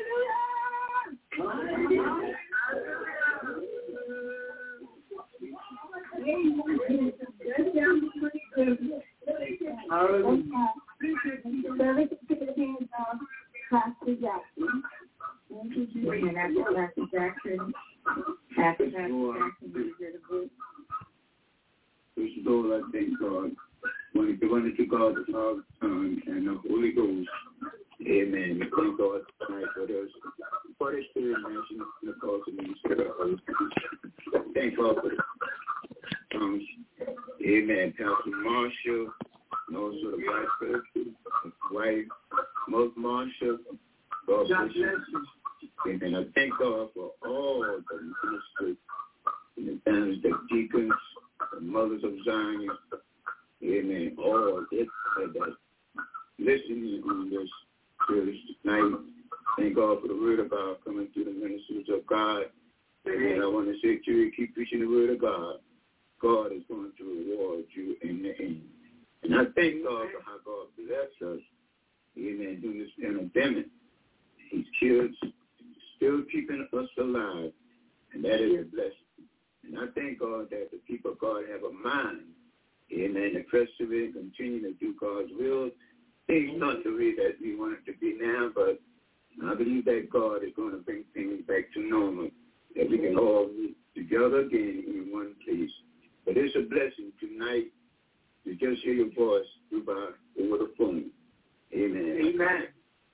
Hallelujah! Hallelujah. soul, I thank God. When we go into God, the Father, Son, and the Holy Ghost. Amen. We thank God tonight for those for the Spirit mentioned in the cause of ministry. Thank God for the um, amen. Pastor Marshall, and also the vice president, his wife, Mother Marshall. God bless you. Amen. I thank God for all the ministers and the families, the deacons, the mothers of Zion. Amen. All it that listening on this service tonight. Thank God for the word of God coming through the ministers of God. And I want to say to you, keep preaching the word of God. God is going to reward you in the end. And I thank God for how God bless us. Amen. During this pandemic, His kids still keeping us alive. And that is a blessing. And I thank God that the people of God have a mind. Amen. To persevere and continue to do God's will. Things not the way that we want it to be now, but I believe that God is going to bring things back to normal, that we can all meet together again in one place. But it's a blessing tonight to just hear your voice through by over the phone. Amen. Amen.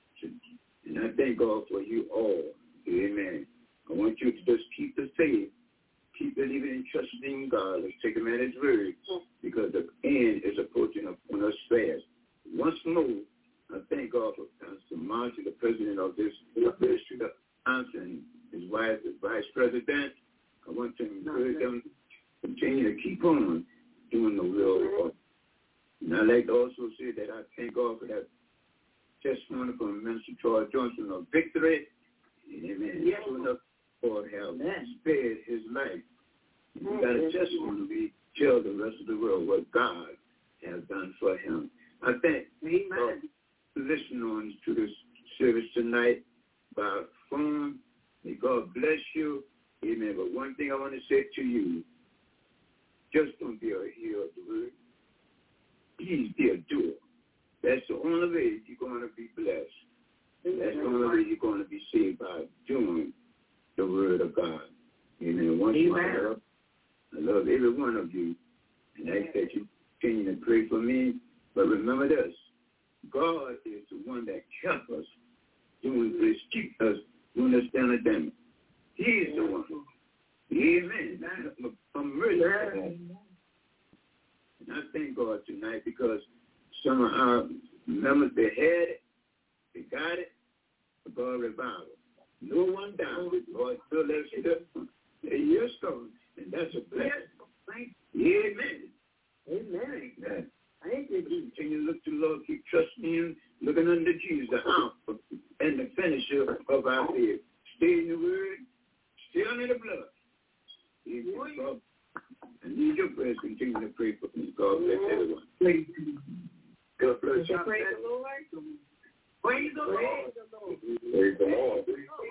And I thank God for you all. Amen. I want you to just keep the faith, keep believing and trusting in God. Let's take Him at His word, because the end is approaching upon us fast. Once more, I thank God for Pastor Marshall, the president of this ministry, and his wife, the vice president. I want to encourage them to continue to keep on doing the will of God. And I'd like to also say that I thank God for that testimony from Minister Troy Johnson of victory. Amen. Yes. God have spared his life. We got a testimony to tell the rest of the world what God has done for him. I thank Amen. For listening on to this service tonight by phone. May God bless you. Amen. But one thing I want to say to you, just don't be a hearer of the word. Please be a doer. That's the only way you're going to be blessed. That's the only way you're going to be saved, by doing the word of God. Amen. Once more, I love, I love every one of you. And I ask that you continue to pray for me. But remember this, God is the one that kept us doing this, keep us doing this pandemic. He is the one. Amen. I'm really glad. And I thank God tonight because some of our members, they had it, they got it, but God revived them. No one down. God still lets you up. They're your story. And that's a blessing. Amen. Amen. Amen. Thank you. Continue to look to the Lord, keep trusting Him, looking unto Jesus, the author and the finisher of our faith. Stay in the Word, stay under the blood. Amen. I need your prayers. Continue to pray for me. God bless everyone. Praise God bless you. Praise the Lord. Praise the Lord. Praise the Lord.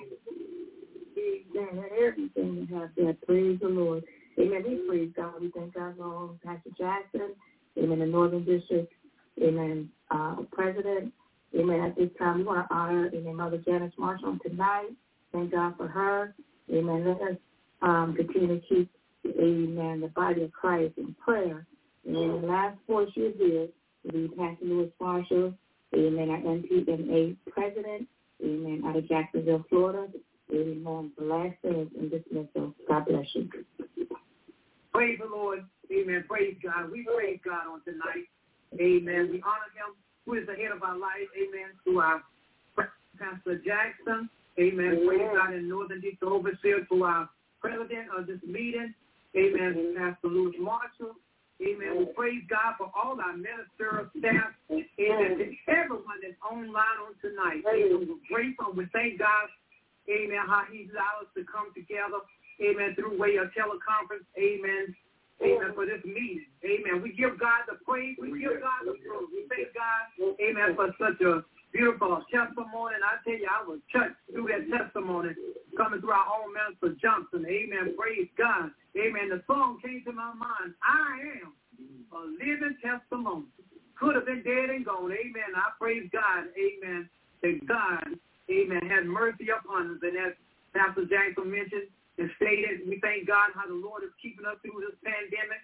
Amen. Everything we have that. Praise the Lord. Amen. We praise God. We thank God for all Pastor Jackson. Amen. The Northern District. Amen. Uh, President. Amen. At this time, we want to honor Amen Mother Janice Marshall tonight. Thank God for her. Amen. Let us um, continue to keep Amen, the body of Christ in prayer. And then the last voice you hear will be Pastor Louis Marshall, Amen, our N P M A President, Amen, out of Jacksonville, Florida. Amen. The last thing in dismissal. God bless you. Praise the Lord. Amen. Praise God. We praise God on tonight. Amen. We honor Him who is the head of our life. Amen. To our Pastor Jackson. Amen. Amen. Praise God in Northern District Overseer, to our president of this meeting. Amen. Pastor Louis Marshall. Amen. We praise God for all our ministerial staff. Amen. To everyone that's online on tonight. Amen. We're grateful. We thank God. Amen. How He allowed us to come together. Amen. Through way of teleconference. Amen. Amen. For this meeting. Amen. We give God the praise. We give God the glory. We thank God. Amen. For such a beautiful testimony. And I tell you, I was touched through that testimony coming through our own Minister Johnson. Amen. Praise God. Amen. The song came to my mind. I am a living testimony. Could have been dead and gone. Amen. I praise God. Amen. That God, amen, had mercy upon us. And as Pastor Jackson mentioned and stated, we thank God how the Lord is keeping us through this pandemic. Yes,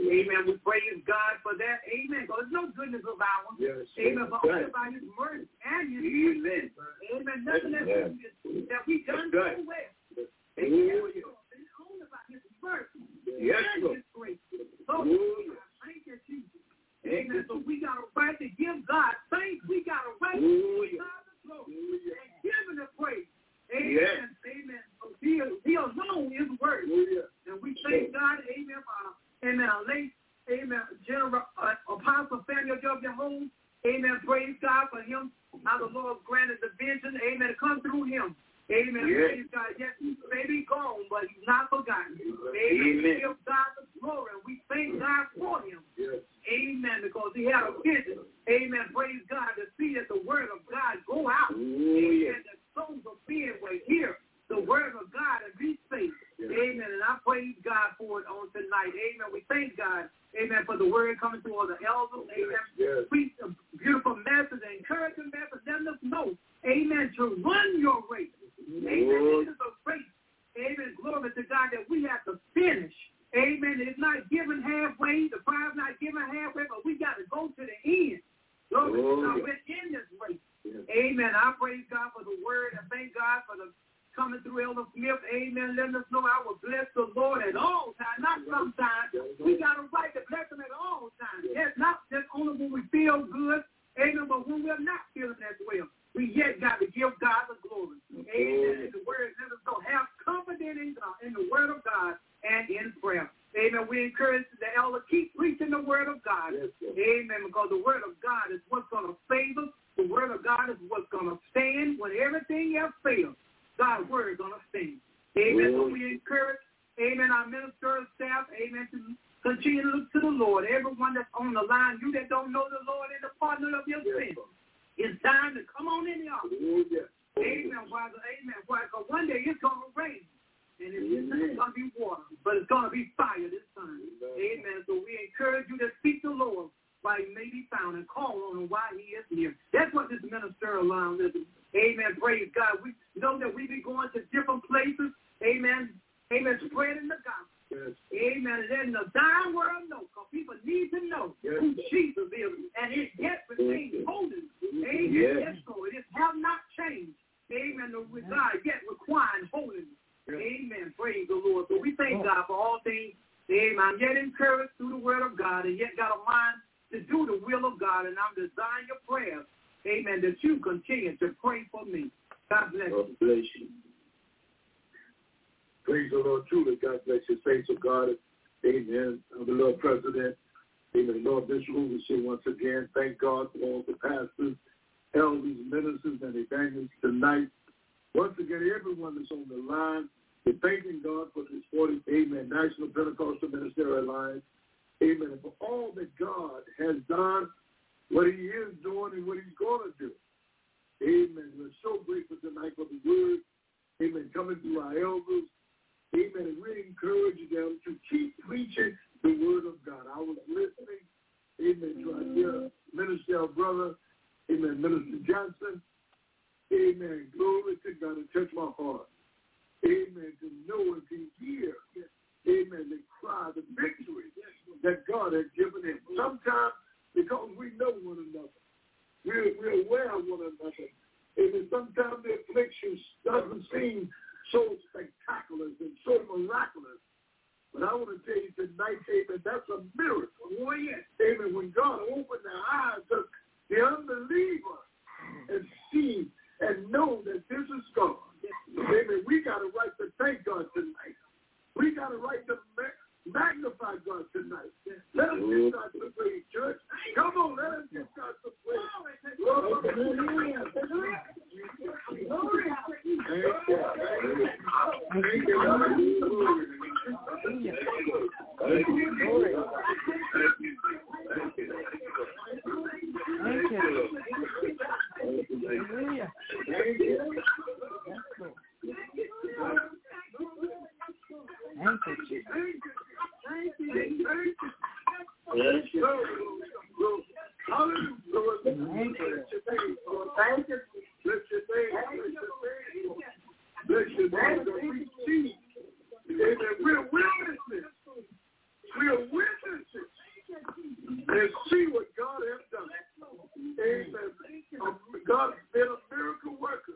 Amen. We praise God for that. Amen. Because there's no goodness of ours. Yes, Amen. But right. only by His mercy and His grace. Amen. Nothing that, that we done so well. Oh, It's only by His mercy yes, and Lord. His grace. So, Oh, thank you, Jesus. Amen. So we got a right to give God thanks. We got a right to Oh, give yes. God the glory and give Him the praise. Amen. Yes. Amen. So he, he alone is worthy. Oh, yes. And we thank God, amen, for, amen, our late, amen, General uh, Apostle Samuel W. Holmes. Amen. Praise God for him. How the Lord granted the vision, amen, to come through him. Amen. Yes. Praise God. Yes, he may be gone, but he's not forgotten. Amen. Amen. We give God the glory. We thank God for him. Yes. Amen. Because he had a vision. Amen. Praise God to see that the word of God go out. Oh, Amen. yes. That souls of being will hear the word of God and be saved. Yes. Amen. And I praise God for it on tonight. Amen. We thank God. Amen. For the word coming through all the elders. Amen. Yes. Preach a beautiful message, an encouraging message, letting us know. Amen. To run your race. Amen. Lord. This is a race. Amen. Glory to God that we have to finish. Amen. It's not given halfway. The prize not given halfway, but we got to go to the end. Glory to God. We're in this race. Yes. Amen. I praise God for the word. I thank God for the coming through Elder Smith. Amen. Letting us know I will bless the Lord at all times, not sometimes. We got a right to bless him at all times. Yes, not just only when we feel good. Amen. But when we're not feeling as well, we yet got to give God the glory. Amen. And the word let us know. Have confidence in God, in the word of God and in prayer. Amen. We encourage the elder, keep preaching the word of God. Yes, yes. Amen. Because the word of God is what's going to save us. The word of God is what's going to stand when everything else fails. God's word is going to stand. Amen. So we encourage, amen, our ministerial staff, amen, to continue to look to the Lord. Everyone that's on the line, you that don't know the Lord and the partner of your sin, it's time to come on in the office. Oh, yes. Amen. Why? Amen. Why? Because one day it's going to rain. And it's not going to be water, but it's going to be fire this time. Amen. Amen. So we encourage you to seek the Lord while he may be found and call on him while he is near. That's what this ministerial line is. Amen. Praise God. We know that we be going to different places. Amen. Amen. Spreading the gospel. Yes. Amen. And letting the dying world know, because people need to know yes. who Jesus is. And it yet remains holy. Amen. Yes. Yes, Lord. It have not changed. Amen. With God yet requiring holiness. Yes. Amen. Praise the Lord. So we thank God for all things. Amen. Yet encouraged through the word of God and yet got a mind to do the will of God. And I'm desiring your prayers. Amen. That you continue to pray for me. God bless God you. bless you. Praise the Lord. Truly, God bless you. Saints of God. Amen. The Lord President. Amen. Lord Bishop, we say once again, thank God for all the pastors, elders, ministers, and evangelists tonight. Once again, everyone that's on the line, we're thanking God for this fortieth, amen, National Pentecostal Ministerial Alliance. Amen. And for all that God has done, what he is doing, and what he's going to do. Amen. We're so grateful tonight for the word. Amen. Coming through our elders. Amen. And we encourage them to keep preaching the word of God. I was listening, amen, to our dear minister, our brother, amen, Minister Johnson. Amen. Glory to God. It touched my heart. Amen. To know and to hear, amen, the cry, the victory that God has given him. Sometimes, because we know one another, we're, we're aware of one another. Amen. Sometimes the affliction doesn't seem so spectacular and so miraculous. But I want to tell you tonight, amen, that's a miracle. Oh, yes. Amen. When God opened the eyes of the unbeliever and see and know that this is God. Amen. We got a right to thank God tonight. We got a right to magnify God tonight. Let us give God some praise, church. Come on, let us give God some praise. Glory. Hallelujah. Glory. Thank you. Thank you. Thank you. Glory. Thank you. Hallelujah. Thank you. Thank you, Jesus. Thank you. Thank you. Thank you. Hallelujah. Thank you. Thank you. Bless your name. Bless your name. Bless your name. Amen. We're witnesses. We're witnesses and see what God has done. Amen. Um, God has been a miracle worker.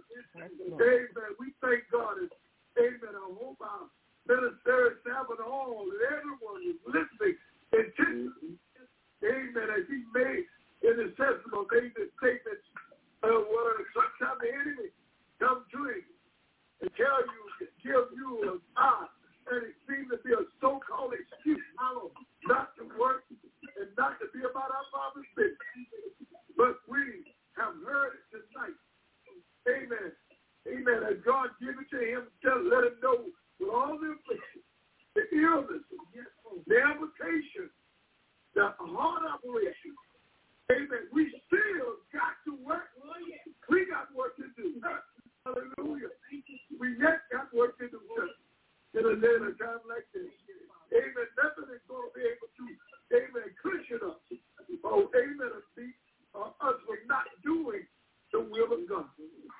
Amen. We thank God. And, amen. I hope our ministers have it all, and everyone is listening intently. Amen. As he made in his testimony, made the statements, uh, well, sometimes the enemy come to him and tell you, give you a God, and it seems to be a so-called excuse not to work and not to be about our Father's business. But we have heard it tonight. Amen. Amen. As God give it to him, just let him know with all the affliction, the illness, the amputation, the heart operation. Amen. We still got to work. We got work to do. Hallelujah. We yet got work to do in a day and a time like this. Amen. Nothing is going to be able to, amen, cushion us. Oh, amen, be, uh, us for not doing the will of God.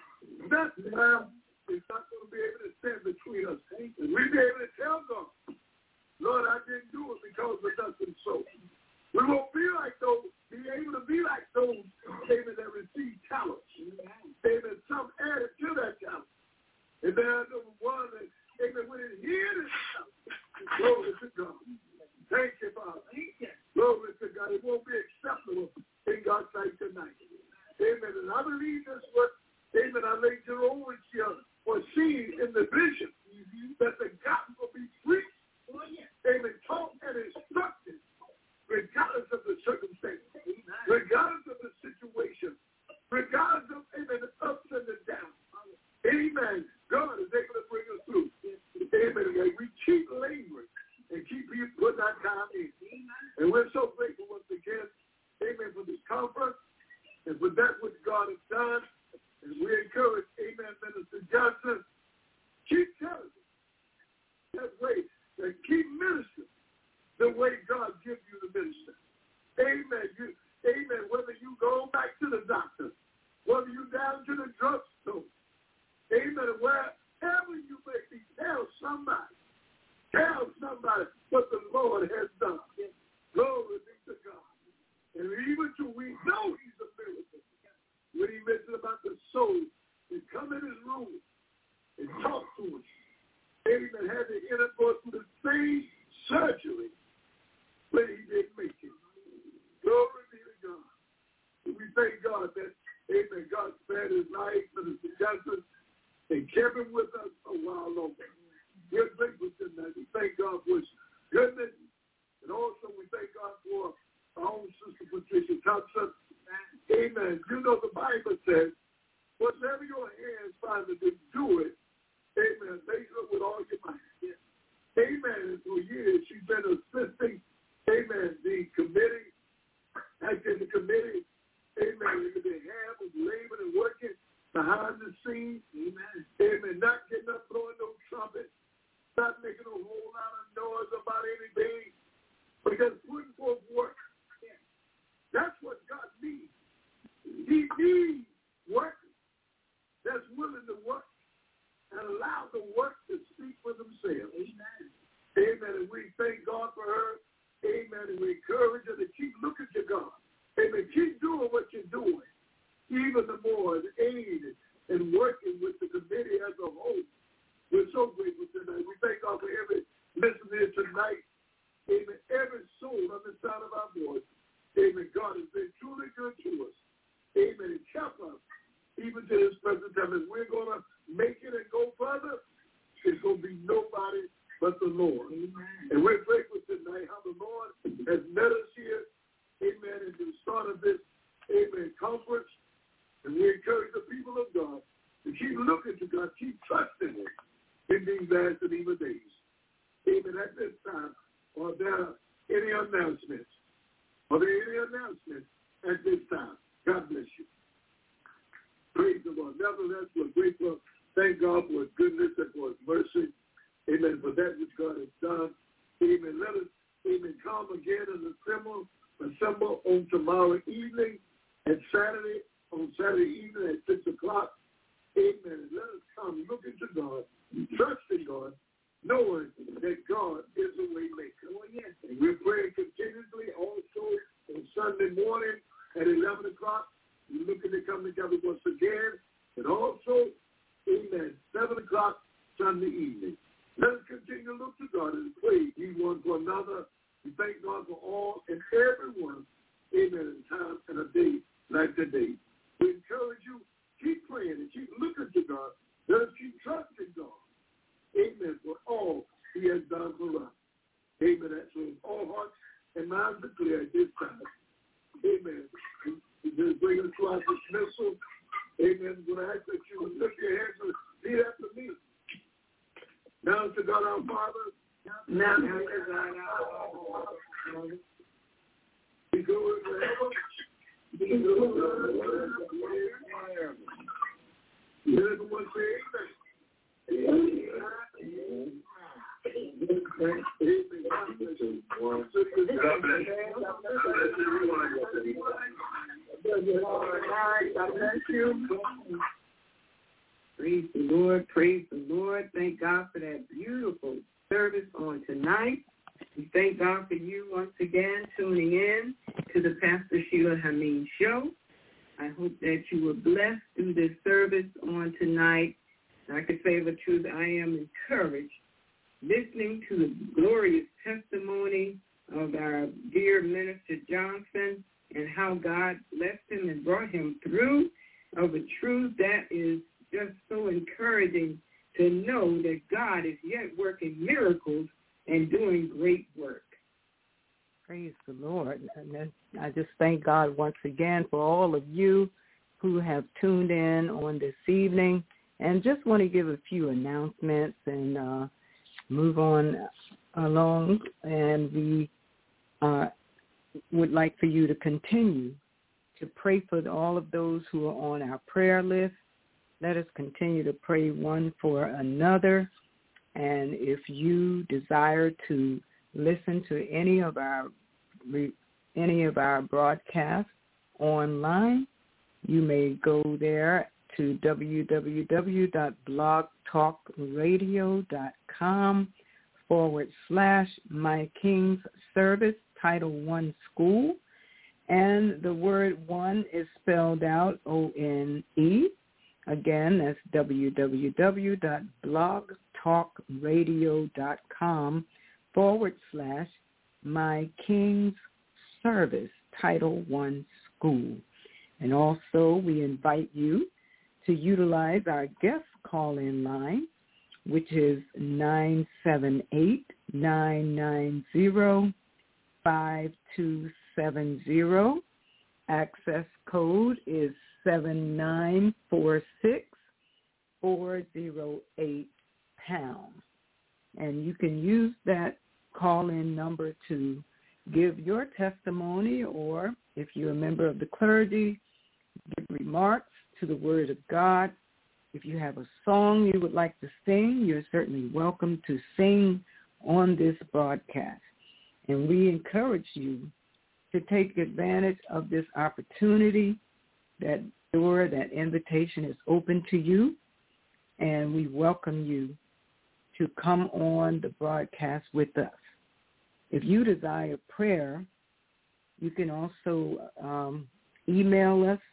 Nothing is not going to be able to stand between us. And we'll be able to tell God, Lord, I didn't do it because of nothing so. We won't be like those, be able to be like those, amen, that receive talents. Amen. Some added to that talent. And then I know one that, amen, when it hid it, glory to God. Thank you, Father. Glory to God. It won't be acceptable in God's sight tonight. Amen. And I believe that's what, amen, our late Jerome was seeing in the vision, that the gospel be preached, amen, taught and instructed, regardless of the circumstance, regardless of the situation, regardless of, amen, the ups and the downs. Amen. God is able to bring us through. Amen. We keep laboring and keep putting our time in. And we're so grateful once again, amen, for this conference and for that which God has done. And we encourage, amen, Minister Johnson, keep telling us that way, and keep ministering the way God gives you to minister. Amen. You, amen. Whether you go back to the doctor, whether you down to the drugstore, amen, wherever you may be, tell somebody, tell somebody what the Lord has done. Glory be to God. And even till we know he's a miracle, when he mentioned about the soul, and come in his room and talk to us, amen, had to enter through the same surgery when he didn't make it. Glory be to God. And we thank God that, amen, God spared his life for the suggestions and kept him with us a while longer. We're grateful tonight. We thank God for his goodness. And also we thank God for our own sister Patricia Thompson. Amen. You know the Bible says, whatever your hands find to do it, amen, make it with all your might. Amen. And for years she's been assisting, amen, the committee, acting the committee, amen, in the behalf of labor and working behind the scenes. Amen. Amen. Not getting up, blowing no trumpet, not making a whole lot of noise about anything, but just putting forth work. That's what God needs. He needs workers that's willing to work and allow the work to speak for themselves. Amen. Amen. And we thank God for her. Amen. And we encourage her to keep looking to God. Amen. Keep doing what you're doing. Even the more and aid and working with the committee as a whole. We're so grateful tonight. We thank God for every listener tonight. Amen. Every soul on the sound of our voice. Amen. God has been truly good to us. Amen. And kept us even to this present time. If we're going to make it and go further, it's going to be nobody but the Lord. Amen. And we're grateful tonight how the Lord has met us here. Amen. At the start of this, amen, conference. And we encourage the people of God to keep looking to God, keep trusting Him in these last and evil days. Amen. At this time, are there any announcements? Are there any announcements at this time? God bless you. Praise the Lord. Nevertheless, we're grateful. Thank God for His goodness and for His mercy. Amen. For that which God has done. Amen. Let us, amen, come again and assemble, assemble on tomorrow evening and Saturday, on Saturday evening at six o'clock. Amen. Let us come looking to God, trusting God, knowing that God is a way maker. Oh, yes. And we're praying continuously also on Sunday morning at eleven o'clock. We're looking to come together once again. And also, amen, seven o'clock Sunday evening. Let us continue to look to God and pray ye one for another. We thank God for all and everyone, amen, in time and a day like today. We encourage you, keep praying and keep looking to God. Let us keep trusting God. Amen, for all he has done for us. Amen. That's so all hearts and minds are clear at this time. Amen. Just bring us to our dismissal. Amen. I'm going to ask that you would lift your hands and repeat after me. Now to God our Father. Now to God our Father. Be good forever. Be good forever. Let everyone say amen. Amen. God bless you. Praise the Lord, praise the Lord. Thank God for that beautiful service on tonight. We thank God for you once again tuning in to the Pastor Sheila Hameen Show. I hope that you were blessed through this service on tonight. I can say the truth, I am encouraged listening to the glorious testimony of our dear Minister Johnson and how God blessed him and brought him through of a truth that is just so encouraging to know that God is yet working miracles and doing great work. Praise the Lord. And I just thank God once again for all of you who have tuned in on this evening, and just want to give a few announcements and uh, move on along. And we uh, would like for you to continue to pray for all of those who are on our prayer list. Let us continue to pray one for another. And if you desire to listen to any of our any of our broadcasts online, you may go there to www.blogtalkradio.com forward slash My King's Service Title One School. And the word one is spelled out O N E. Again, that's www.blogtalkradio.com forward slash My King's Service Title One School. And also we invite you to utilize our guest call-in line, which is nine seven eight, nine nine zero, five two seven zero. Access code is seven nine four six, four zero eight pound. And you can use that call-in number to give your testimony, or if you're a member of the clergy, give remarks to the Word of God. If you have a song you would like to sing, you're certainly welcome to sing on this broadcast. And we encourage you to take advantage of this opportunity. That door, that invitation is open to you, and we welcome you to come on the broadcast with us. If you desire prayer, you can also um, email us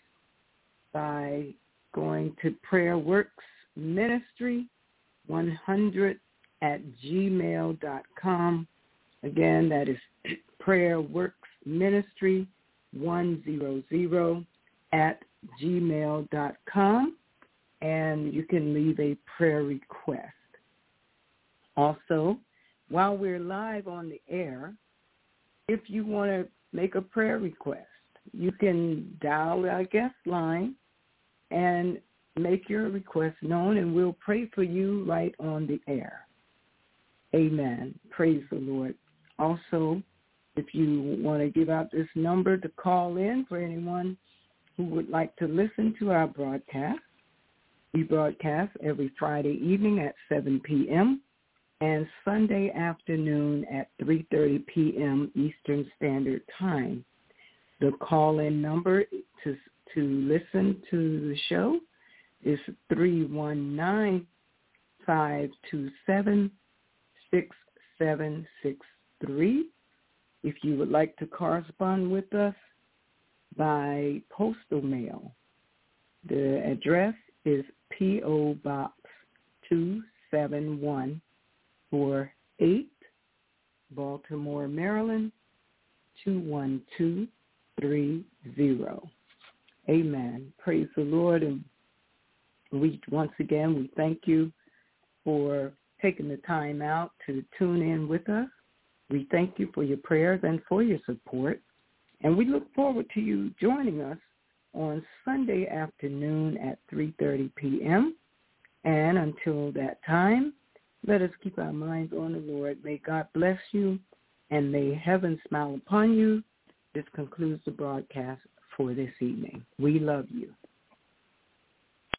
by going to Prayer Works Ministry one hundred at gmail dot com. Again, that is Prayer Works Ministry one hundred at gmail dot com, and you can leave a prayer request. Also, while we're live on the air, if you want to make a prayer request, you can dial our guest line and make your request known, and we'll pray for you right on the air. Amen. Praise the Lord. Also, if you want to give out this number to call in for anyone who would like to listen to our broadcast, we broadcast every Friday evening at seven p.m. and Sunday afternoon at three thirty p.m. Eastern Standard Time. The call-in number to to listen to the show is three one nine, five two seven, six seven six three. If you would like to correspond with us, by postal mail. The address is P O. Box two seven one four eight, Baltimore, Maryland, two one two three zero. Amen. Praise the Lord. And we, once again, we thank you for taking the time out to tune in with us. We thank you for your prayers and for your support. And we look forward to you joining us on Sunday afternoon at three thirty p.m. And until that time, let us keep our minds on the Lord. May God bless you, and may heaven smile upon you. This concludes the broadcast for this evening. We love you.